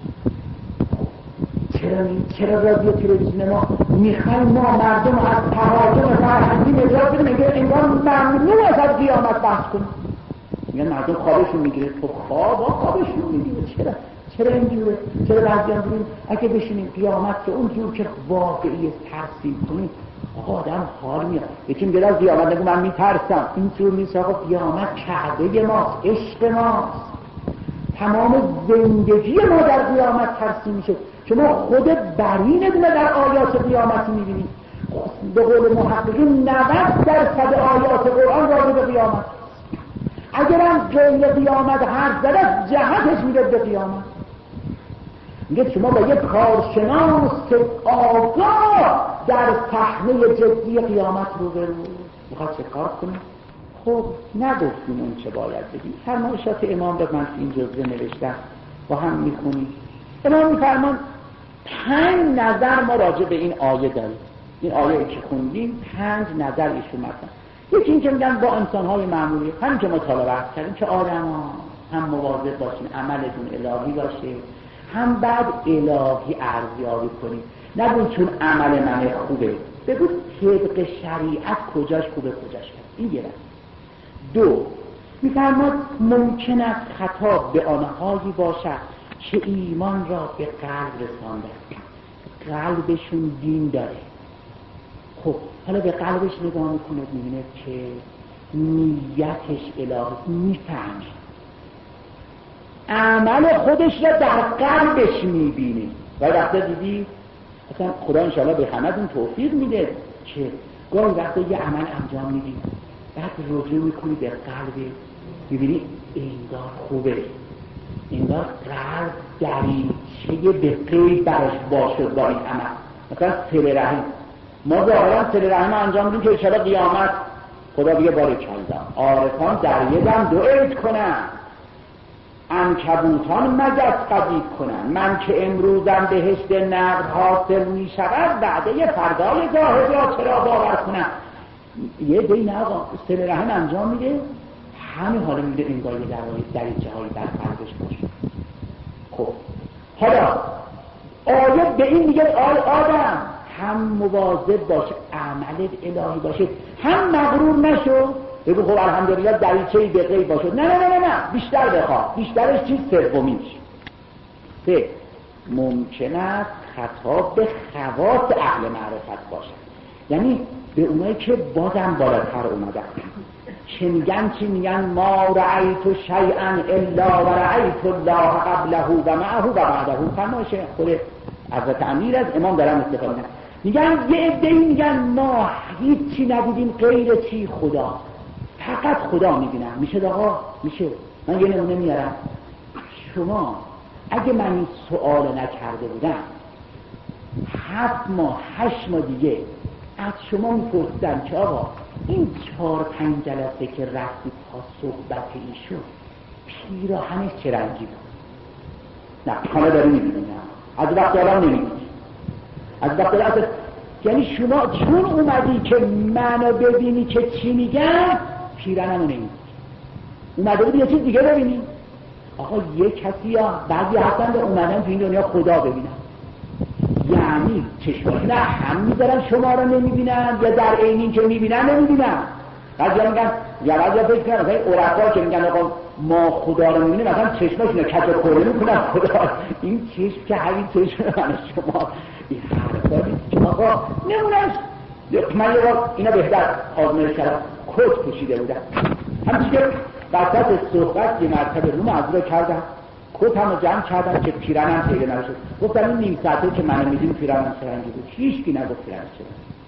چرا چرا رادیو تلویزیون ما میخوایم ما مردم از تهاجم فرهنگی نجات بدیم میگه انگار ممنوع است از قیامت بحث کنیم. میگن مردم خوابشون میگیره. تو خواب خوابشون میگیره چرا چرا اینجوره؟ چرا بعضی هم بگیم اگه بشینیم قیامت که اونجور که واقعی ترسیم کنیم آدم حال میاد. یکی میگه از قیامت نگو من میترسم. اینجور نیست آقا. قیامت کعبه ماست عشق ماست. تمام زندگی ما در قیامت ترسیم میشه. شما خود برینتون در آیات قیامت میبینید. به قول محققین نود درصد آیات قرآن راجع به قیامت. اگرم غیر قیامت حرف زده جهتش میده به قیامت. میگه شما با یک کارشناس آگاه در صحنه جدی قیامت رو برو میخواد چه کار کنید؟ خب نگفتیم اون چه باید بگیم. فرمایشات امام رو من این جزوه نوشتم با هم میخونیم. امام میفرمان پنج نظر ما راجع به این آیه داریم. این آیه که خوندیم پنج نظر ایشون مثلا یکی این که میگن با انسان‌های معمولی همین که ما طالب بحث کردیم که آدم ها هم مواظب باشین عملتون الهی باشه هم بعد الهی ارزیابی کنید. نگون چون عمل من خوبه بگو طبق شریعت کجاش خوبه کجاش کرد. این یه دو میفرماد ممکن است خطا به آنهایی باشد که ایمان را به قلب رسانده قلبشون دین داره. خب حالا به قلبش نگاه میکنه میبینه که نیتش الهی میفهمه عمل خودش را در قلبش میبینه و وقتا دیدی اصلا خدا انشاءالله به همه دون توفیق میده که گاهی وقتا یه عمل انجام میدی بعد رجوع میکنی به قلب میبینی انگار خوبه انگار قلب دریچه به قید برش باشه با این عمل. مثلا صله رحم ما ظاهرا صله رحم انجام میدیم که انشاءالله قیامت خدا بگه باریکلا، عارفان در یه دم دو عید کنن، عنکبوتان مگس قدید کنن، من که امروزم بهشت نقد حاصل می شود وعده فردای زاهد را چرا باور کنن. یه دین آقا صله رحم انجام میده، همه حالا میده انگار یه دریچه هایی در قلبش باشه. خب حالا آیه به این میگه آی آدم هم مواظب باشه، عملت الهی باشه، هم مغرور نشو، بگو خب الحمدلله دریچه‌ای به غیب باشه. نه نه نه نه بیشتر بخواه. بیشترش چیز سومیش سه ممکن است خطا به خواص اهل معرفت باشه، یعنی به اونایی که بازم بالاتر اومدن که میگن چی میگن ما رأیت شیئا الا و رأیت الله قبله و معه و بعده. فرمایشه خود حضرت امیر از امام دارن استفاده میکنن، میگن یه عده‌ای میگن ما هیچی ندیدیم غیر چی؟ خدا، فقط خدا میبینم. میشه آقا؟ میشه. من یه نمونه میارم. شما اگه من این سوال نکرده بودم هفت ماه هشت ماه دیگه از شما میپرسیدم که آقا این چهار پنج جلسه که رفتی تا صحبت ایشون پیراهنش چه رنگی بود؟ نه همه داری میبینیم، از وقت آرام نمیدید، از وقت آرام. یعنی شما چون اومدی که منو ببینی که چی میگم پیرنمو نمیدید، اومده بودی یه چیز دیگه ببینی. آقا یه کسی ها بعضی هستن که اومدن تو این دنیا خدا ببینن، یعنی چشماش نه هم میذارن شما رو نمیبینن یا در عینی که میبینن نمیبینن. بعضی ها میگن یا بعضی ها فکر کنن مثلا عرفا که میگن آقا ما خدا رو میبینیم مثلا چشماش اینو کج و کوره میکنن خدا، این چشم که همین چشم من شما این حرفا نیست. آقا نمونش من یه بار اینا بهتر آزمایش کردم، کت پوشیده بودن، همچنین که وسط صحبت یه مرتبه رو معذرا کردم، کت هم رو جمع کردم که پیرنم پیدا نشد. گفتم این نیم ساعته که منو میدیم پیرنم چه رنگی بود؟ هیچ کی نگفت پیرنم چه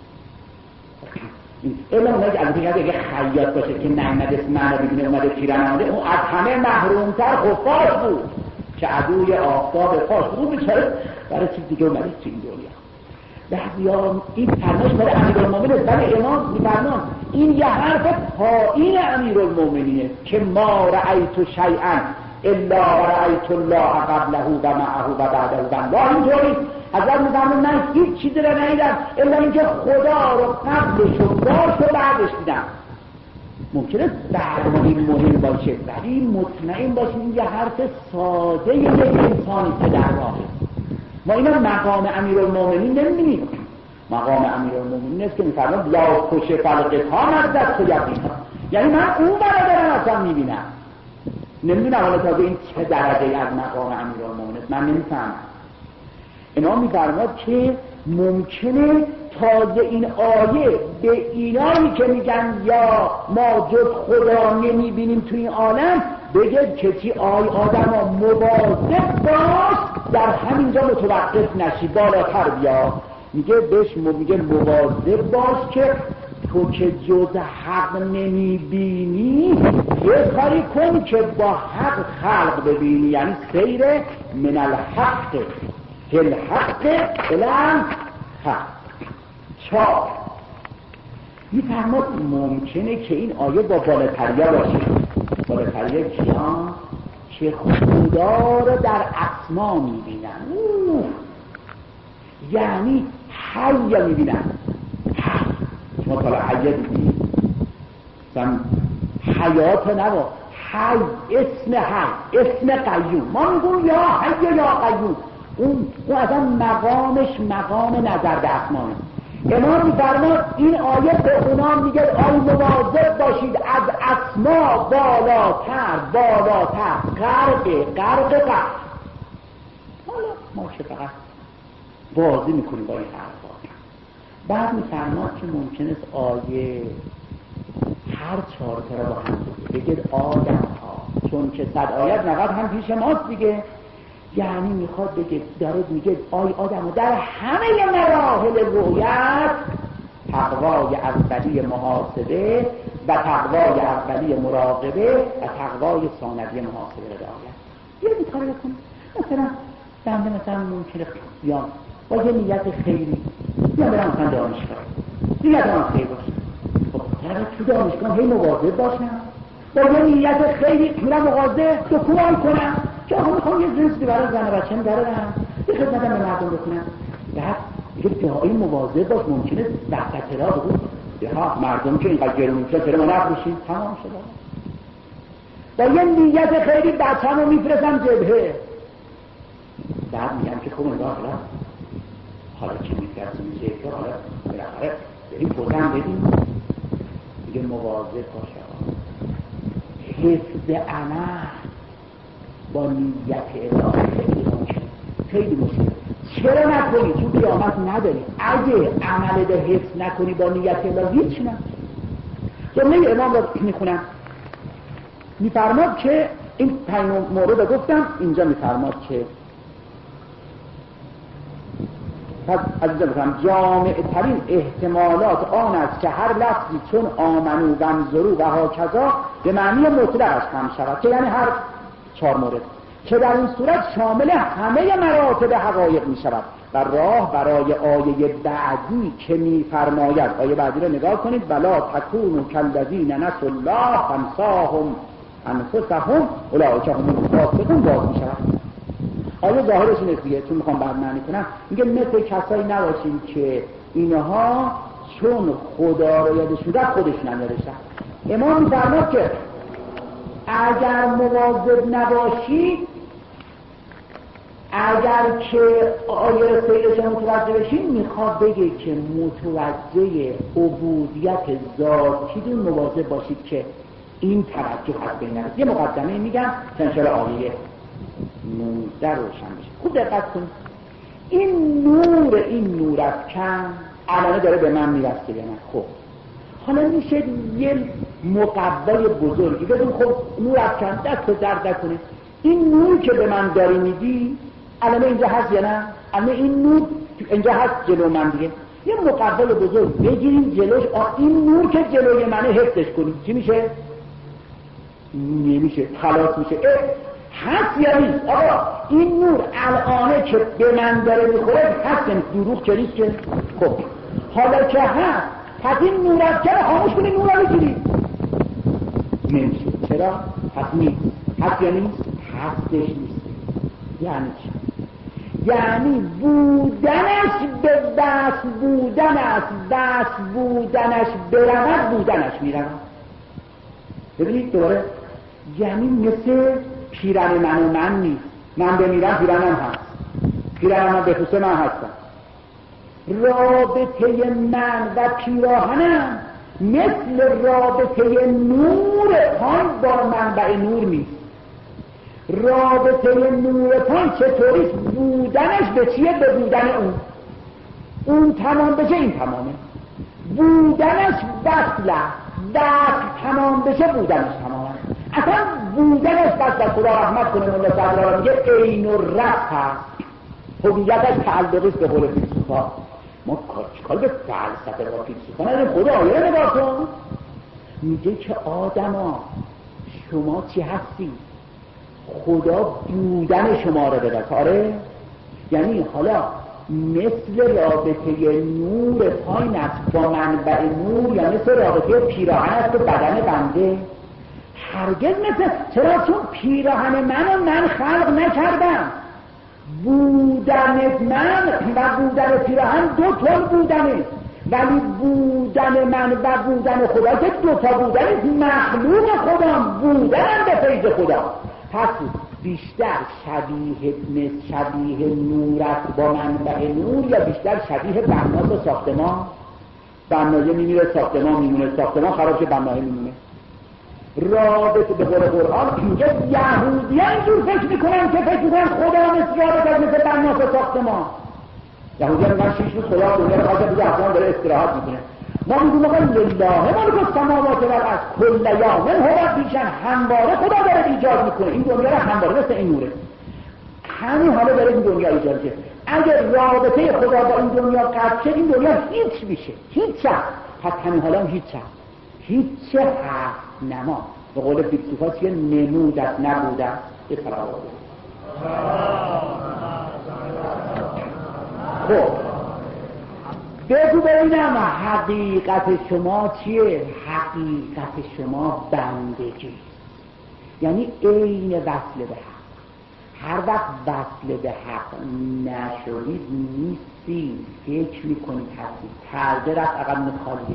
رنگی. الا اونایی که البته اگه خیاط باشه که نعمت اسم منو ببینه اومده پیرنم اومده، اون از همه محرومتر خفاش بود که عدوی آفتاب فاش بود، بیچاره برای چیز دیگه اومده تو این دنیا. بعضیا این فرمایش برای امیرالمومنین برای امام میفرمان این یه حرف پایین امیرالمومنینه که ما رأیت شیئا الا و رأیت الله قبله و معه و بعده و الله. اینطوری حضرت میفرمان من هیچ چیزی رو ندیدم الا اینکه خدا رو قبلش و باش و بعدش دیدم. ممکنه درمانی مهم باشه ولی مطمئن باشید یه حرف ساده یه انسانی که در راهه. ما اینا مقام امیرالمومنین نمی‌بینیم. مقام امیرالمومنین است که می‌فرماد لا کشف القطان از دست یقینا، یعنی من اون برادرم اصلا می‌بینم. نمی‌دونم حالا تازه این چه درجه از مقام امیرالمومنین است من نمی‌فهمم. اینا می‌فرماد که ممکنه تازه این آیه به اینایی که میگن یا ما جز خدا نمی‌بینیم تو این عالم بگه کسی آی آدم ها مواظب باش در همینجا متوقف نشی بالاتر بیا. میگه بهش میگه مواظب باش که تو که جز حق نمیبینی یه کاری کن که با حق خلق ببینی، یعنی سیر من الحق فی الحق الان حق. چهار میفرماد ممکنه که این آیه با بالاتریا باشه. بالاتریا کیان؟ که خدا رو در اسما میبینن، یعنی حی میبینن. حی شما طالع حیه دیدید؟ حیات نبا، حی اسم حی اسم قیوم. ما میگون یا حی یا قیوم، اون اون اصلا مقامش مقام نظر به اسمانه. امام می‌فرماد این آیه به اونا میگه آی مواظب باشید از اسما بالاتر بالاتر غرق غرق غرق. حالا ما چه فقط بازی میکنیم با این حرفا. بعد می‌فرماد که ممکنه است آیه هر چهار تا رو با هم بگید آدم ها، چون که صد آیت نقد هم پیش ماست دیگه، یعنی میخواد بگه داره میگه آی آدم در همه مراحل رؤیت تقوای اولی محاسبه و تقوای اولی مراقبه و تقوای ثانوی محاسبه رو رعایت. یه کار بکن. مثلا بنده مثلا ممکنه یا با یه نیت خیری یا برم مثلا دانشگاه نیت من خیر باشه، خب طرف تو دانشگاه هی مواظب باشم، با یه نیت خیلی میرم مغازه دکومان کنم که آقا میخوام یه رزقی برای زن و بچه‌م درارم، یه خدمتم به مردم بکنم. بعد دیگه دعایی مواظب باش، ممکنه وقت را بگو ها مردم که اینقدر گرون میشه چرا ما نفروشیم، تمام شد. با یه نیت خیلی بچه‌مو میفرستم جبهه، بعد میگم که خب نگاه حالا حالا چی میفرستیم جبهه، حالا بالاخره بریم پوزم بدیم دیگه. مواظب باشه حفظ عمل با نیت الهی خیلی مشکل، خیلی مشکل. چرا نکنی؟ چون قیامت نداری. اگه عمل ده حفظ نکنی با نیت الهی هیچ نه. جمله امام را میخونم، میفرماد که این پنج مورد گفتم، اینجا میفرماد که پس از اینجا بکنم جامع ترین احتمالات آن است که هر لفظی چون آمنو و انظرو و هاکذا به معنی مطلقش هم شود، که یعنی هر چهار مورد، که در این صورت شامل همه مراتب حقایق می شود و راه برای آیه بعدی که می فرماید، آیه بعدی رو نگاه کنید، ولا تکونوا کالذین نسوا الله فانساهم انفسهم اولئک هم الفاسقون، باز می شود. آیه ظاهرش اینه دیگه، چون میخوام بعد معنی کنم، میگه مثل کسایی نباشین که اینها چون خدا رو یادشون رفت خودشون هم یادشن. امام میفرماد که اگر مواظب نباشی، اگر که آیه سیدش متوجه بشین، میخواد بگه که متوجه عبودیت ذاتیتون مواظب باشید که این توجه هست بین نرسید. یه مقدمه میگم که انشاءالله آیه نوزده روشن بشه. خوب دقت کنید، این نور این نور از کم علامه داره به من میرسه یا نه؟ خب حالا میشه یه مقبل بزرگی بدون خب نور از کم دست درد کنید، این نور که به من داری میدی علامه اینجا هست یا نه؟ علامه این نور اینجا هست جلو من دیگه. یه مقبل بزرگ بگیریم جلوش، این نور که جلوی منه حفظش کنید، چی میشه؟ نمیشه، خلاص میشه. هست یا نیست؟ آقا این نور الانه که به من داره میخوره هست، دروغ که نیست که. خب حالا که هست، پس این نور از که خاموش کنی، نور رو بگیری نمیشه. چرا؟ پس نیست. هست یا نیست؟ هستش نیست. یعنی چی؟ یعنی بودنش به دست بودن است، دست بودنش برمد بودنش میرمد. ببینید دوباره، یعنی مثل پیرن من و من نیست، من بمیرم پیرنم هست، پیرنم من بخوصه من هستم. رابطه من و پیراهنم مثل رابطه نور پان با منبع نور نیست. رابطه نور پان چطوریست؟ بودنش به چیه؟ به بودن اون. اون تمام بشه این تمامه. بودنش وصله، دست تمام بشه بودنش تمامه. اصلا بودنش بس در خدا رحمت کنه مولا صدرالله میگه عین الرب هست، هویتش تعلقیست به قول فیلسوفا. ما چیکار به فلسفه و فیلسوفا نداریم، خدا آیه نگاه کن، میگه که آدما شما چی هستی؟ خدا بودن شما رو بده. آره یعنی حالا مثل رابطه نور پایین است با منبع نور، یا مثل رابطه پیراهن است با بدن بنده؟ هرگز مثل. چرا؟ چون پیراهن من و من خلق نکردم. بودن من و بودن پیراهن دو تا بودنه، ولی بودن من و بودن خدا که دو تا بودن مخلوق خدا، بودن به فیض خدا. پس بیشتر شبیه مثل شبیه نور است با منبع نور، یا بیشتر شبیه بناس و ساختمان؟ بنایه میمیره ساختمان میمونه، ساختمان خراب شه بنایه میمونه. رابطه به قول قرآن میگه یهودی ها اینجور فکر میکنن که فکر میکنن خدا مثل رابطه از مثل بناس و ساختمان. یهودی ها میگن شیش روز خدا دنیا رو خواهد دیگه اصلا داره استراحت میکنه. ما میگیم آقا لله ملک السماوات والارض کل یوم هو بیشن، همواره خدا داره ایجاد میکنه این دنیا رو، همواره مثل این نوره، همین حالا داره این دنیا ایجاد میشه. اگر رابطه خدا با این دنیا قطع شد این دنیا هیچ میشه، هیچ هست. پس همین حالا هم هیچ هست، هیچ هست نما. به قول فیلسوفا چیه؟ نمودت نبودت یه تفاوت. خب بگو ببینم حقیقت شما چیه؟ حقیقت شما بندگی، یعنی عین وصل به حق. هر وقت وصل به حق نشدید نیستید، فکر میکنید هستید، پرده رفت عقب من خالی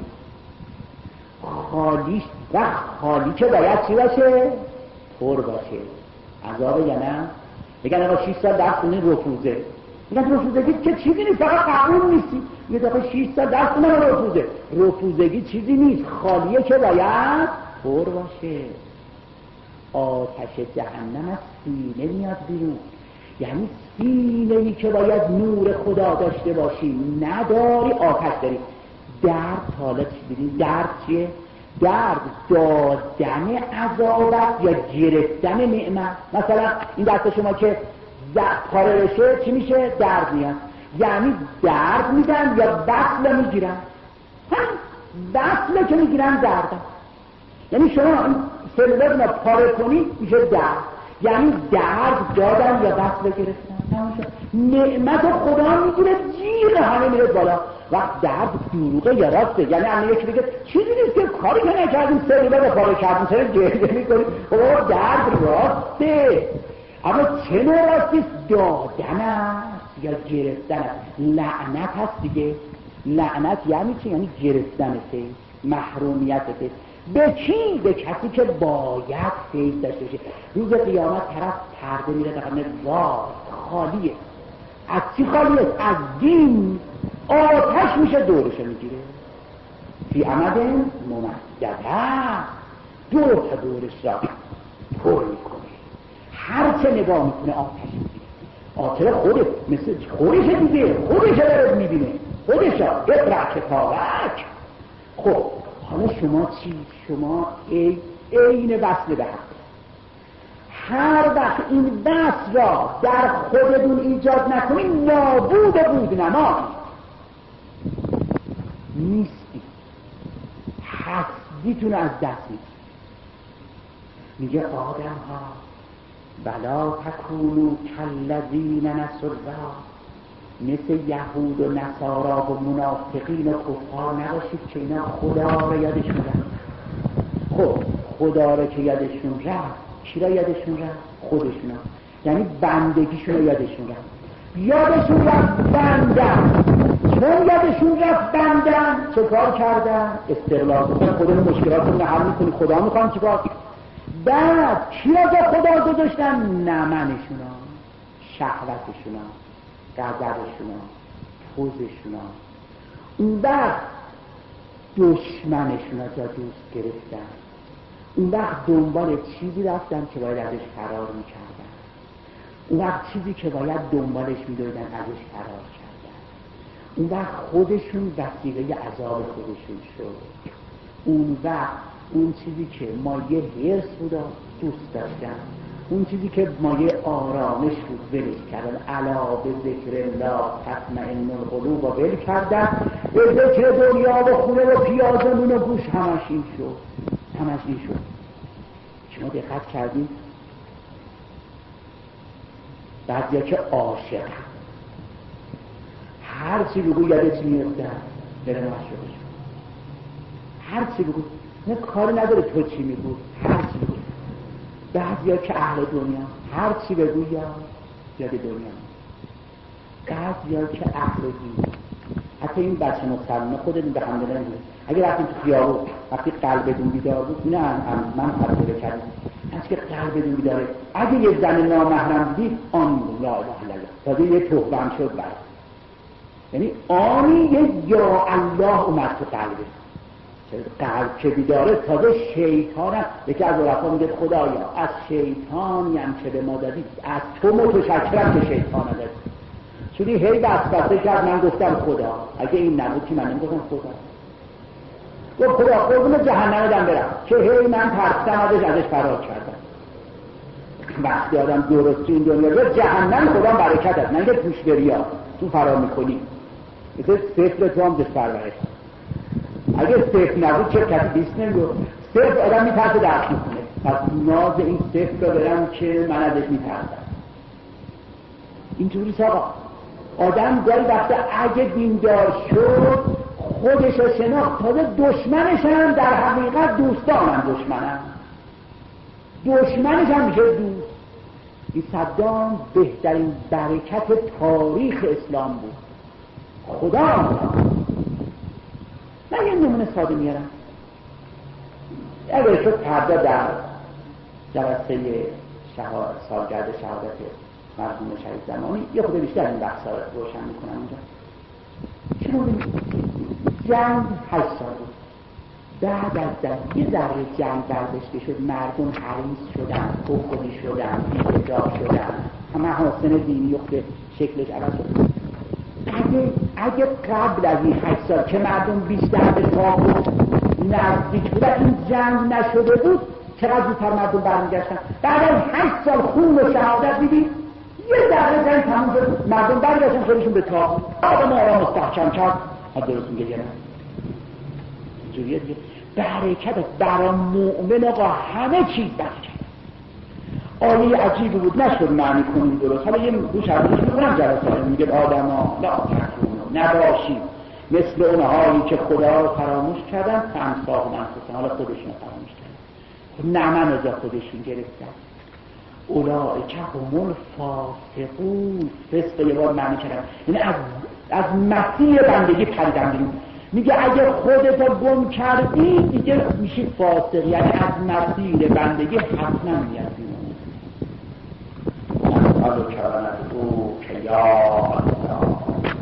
خالیش و خالی که باید چی باشه؟ پر باشه. عذابه یا نه؟ بگن آقا شیش سال درس خونین رفوزه، میگن رفوزگی که چیزی نیست، فقط قبول نیستی. میگه آقا شیش سال درس خونین رفوزه، رفوزگی چیزی نیست، خالیه که باید پر باشه. آتش جهنم از سینه میاد بیرون، یعنی سینه‌ای که باید نور خدا داشته باشی نداری، آتش داری. درد حالا چی بیدیم؟ درد چیه؟ درد دادن عذابت یا گرفتن نعمت. مثلا این دست شما که پاره بشه چی میشه؟ درد میاد، یعنی درد میدن یا بطل میگیرن. بطل که میگیرن دردن، یعنی شما این سلولت رو پاره کنی میشه درد، یعنی درد دادن یا بطل گرفتن. نعمت خدا میگیره جیر همه میره بالا. وقت درد دروغه یا راسته، یعنی همه یکی بگه چیزی نیست که کاری که نکردیم سلولت رو پاره کردیم چرا گریه میکنیم؟ خب درد راسته، اما چه نوع راستیست؟ دادن است یا گرفتن است. لعنت هست دیگه. لعنت یعنی چی؟ یعنی گرفتنته، محرومیتته. به کی؟ به کسی که باید فیض داشته باشه. روز قیامت طرف پرده میره دقیقه وای خالیه. از چی خالیه؟ از دین. آتش میشه دورشو میگیره، فی عمد ممدده، دور تا دورش را پر میکنه، هر چه نگاه میکنه آتش میگیره. آتش خودت مثل خودش دیگه، خودش داره میبینه، خودش اقرأ کتابک. خب حالا شما چی؟ شما ای عین وصل به حق. هر وقت این وصل را در خودتون ایجاد نکنید نابود بود نمایی نیستی، هستیتون از دست میدید. میگه آدم ها بلا تکونو کالذین نسوا الله، مثل یهود و نصارا و منافقین و کفار نباشید که اینا خدا را یادشون رفت. خب خدا را که یادشون رفت، کی را یادشون رفت؟ خودشون ها. یعنی بندگیشون را یادشون رفت. یادشون رفت بندن، چون یادشون رفت بندن چه کار کردن؟ استقلال کنن، خودمون مشکلاتمون رو حل میکنیم، خدا میخوان چی کار؟ بعد کی را که خدا گذاشتن؟ نمنشون ها، شهوتشون ها، غضبشون ها، پوزشون ها. اون وقت دشمنشون ها جا دوست گرفتن. اون وقت دنبال چیزی رفتن که باید ازش فرار میکردن. اون وقت چیزی که باید دنبالش میدویدن ازش فرار کردن. اون وقت خودشون وسیله عذاب خودشون شد. اون وقت اون چیزی که مایه حرص بود دوست داشتن، اون چیزی که مایه آرامش بود ولش کردن. الا به ذکر الله تطمئن القلوب و ول کردن. به ذکر دنیا و خونه و پیاز و نون و گوش همش این شد، همش این شد. شما دقت کردید؟ بعضیا که عاشق هر چی بگو یادت میفتن برن عاشق شد. هر چی بگو نه کاری نداره تو چی میگو، هر چی بگو. بعضیا که اهل دنیا هر چی بگو یا یاد دنیا. بعضیا که اهل دین، حتی این بچه مسلمان خودتون به حمد الله میگه اگه رفتیم تو خیابون وقتی قلبتون بیدار بود، نه من تجربه کردم، از که قلبتون بیداره اگه یه زن نامحرم دید آن لا اله الا الله تازه یه توبه شد برد، یعنی آنی یه یا الله اومد تو قلبه. قلب که بیداره تازه شیطان هم یکی از رفا میگه خدایا از شیطانی هم که به ما دادی از تو متشکرم که شیطان دادی. چونی هی بسپسه کرد من گفتم خدا، اگه این نبود که من نمیگفتم خدا. گفت خدا قربون جهنم دم برم که هی من ترسیدم ازش ازش فرار کردم. وقتی آدم درستی این دنیا رو جهنم خدا برکت هست، نه که توش بری ها تو فرار میکنی مثل صفر تو هم دست پرورش. اگه صفر نبود چه کسی بیست نمیگو صفر آدم میترسه درست میکنه. پس ناز این صفر رو برم که من ازش میترسم. اینجوری آقا آدم گاهی وقتا اگه دیندار شد خودش رو شناخت، تازه دشمنش هم در حقیقت دوستان هم دشمنم دشمنش هم میشه دوست. این صدام بهترین برکت تاریخ اسلام بود. خدا من یه نمونه ساده میارم. اگر شد فردا در جلسه شهادت سالگرد شهادت مرحوم شهید زمانی یه خود بیشتر این بحثا رو روشن میکنم اینجا. چون جنگ هشت سال بود. بعد از در یه ذره جنگ برداشته شد، مردم حریص شدن، خودخودی شدن، بی‌حجاب شدن، همه حسن دینی اخت شکلش عوض شد. اگه اگه قبل از این هشت سال که مردم بیشتر به تاغوت نزدیک بودن این جنگ نشده بود، چقدر زودتر مردم برمیگشتن. بعد از هشت سال خون و شهادت دیدید یه ذره جنگ تموم شد، مردم برگشتن خودشون به تاغوت. آدم آرام مستحکم کرد. ها درست میگه گرم جوریه دیگه. برکت برای مؤمن آقا همه چیز برکت. آیه عجیبی بود نشد معنی کنیم درست. حالا یه گوش عرضش میکنم جلسه میگه آدم ها لا تکونوا نباشید مثل اونهایی که خدا رو فراموش کردن فامساهم انفسهم، حالا خودشون رو فراموش کردن، نعمت از خودشون گرفتن. اولئک هم الفاسقون. فسق یه بار معنی کردن یعنی از از مسیر بندگی پریدن بیرون. میگه اگه خودت رو گم کردی دیگه میشی فاسق، یعنی از مسیر بندگی حتما میادی. نسأل کرمت او که یا الله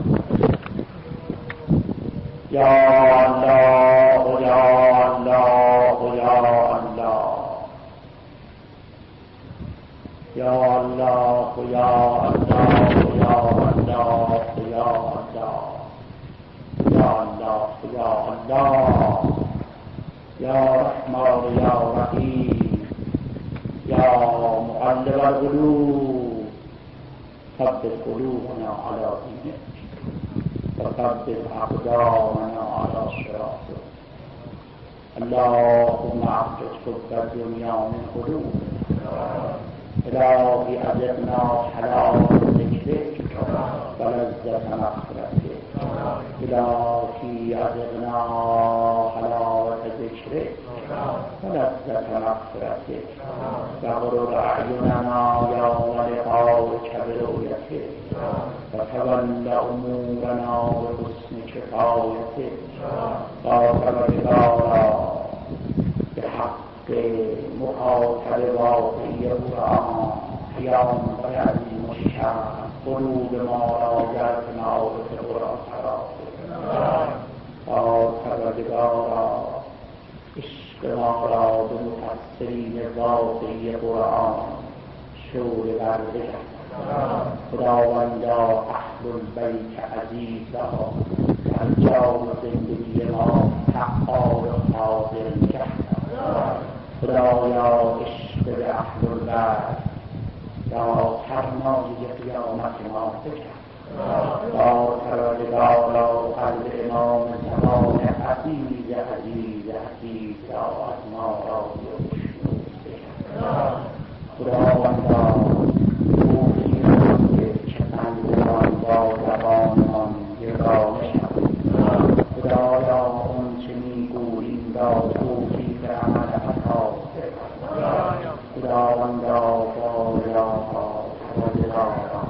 یا الله یا الله یا الله یا الله یا الله یا الله یا الله یا الله یا الله یا رحمان یا رحیم یا مقلب القلوب ثبت قلوبنا علی دینک و ثبت اقدامنا علی صراطک. اللهم احفظ حب الدنیا من قلوبنا. الهی اذقنا حلاوة ذکرک و لذت مغفرتک. الهی اذقنا حلاوة ذکرک و لذت مغفرتک. وغرر اعیننا یوم لقائک برؤیتک و تول امورنا بحسن کفایتک. یا پروردگارا به حق مخاطب واقعی قرآن قیام و عظیم و شرم قلوب ما را در معارف قرآن قرار بده. یا پروردگارا عشق ما را به مفسرین واقعی قرآن شور برده. خداوندا اهل البیت عزیزا در جان زندگی ما فعال و حاضر نگهدار. خدایا عشق به اهل البیت یا سرمایه قیامت ما بکن. یا پروردگارا قلب امام زمان عزیز عزیز عزیز را از ما را بشنود بکن. خداوندا که قلبمان با زبانمان یگانه شود. خدایا اون چه میگوییم را توفیق عمل عطا بده. خداوندا بارها پروردگارا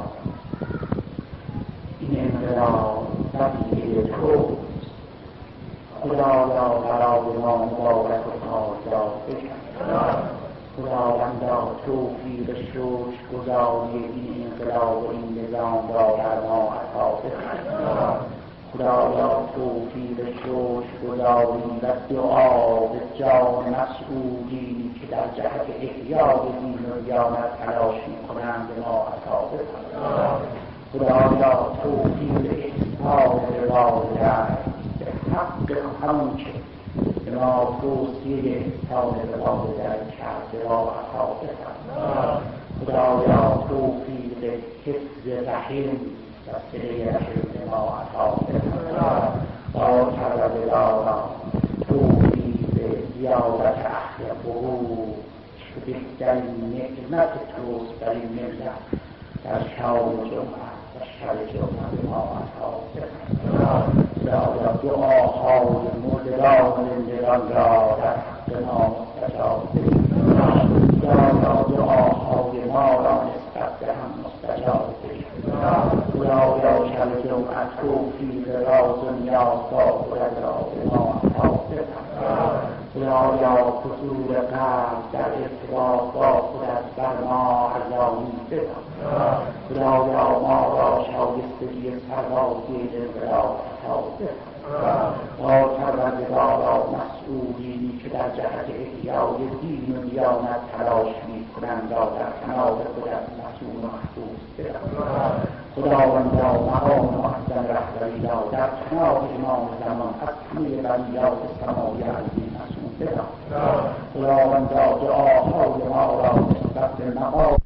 این انقلاب وسیله توست. خدایا برای ما مبارک و پایدار بکن. خداوندا توفیق شکر گزاری این انقلاب و این نظام را بر ما عطا بکن. خدایا توفیق شکر گزاری و دعا به جان مسئولینی که در جهت احیای دین و دیانت تلاش می‌کنند به ما عطا بکن. خدایا توفیق احسان والدین به حق همون که به ما توصیه احسان والدین کرده را عطا بکن. خدایا توفیق حفظ رحم و صله رحم به ما عطا بکن. با پروردگارا توفیق زیارت اهل قبور که بهترین نعمت توست در این ملت در شام جمعه و شر جمعه ما حاصل خدایا دعاهای مردگان و زندگان را در حق ما مستجاب کنید خدایا دعاهای ما را نسبت به هم مستجاب کنید خدایا شب جمعه توفیق راز و نیاز با خودت را به ما حاصل خدایا حضور قلب در ارتباط با خودت بر ما ارزانی بکن خدایا ما را شایستگی سربازی دل را عطا بکن با پروردگارا مسئولینی که در جهت احیای دین و دیانت تلاش می‌کنند را در کنار خودت مسئول و محفوظ بدار خداوندا مقام محسن رهبری را در کنار امام زمان از همه بلیات سماوی ارضی مسئول بدار خداوندا دعاهای ما را نسبت به مقام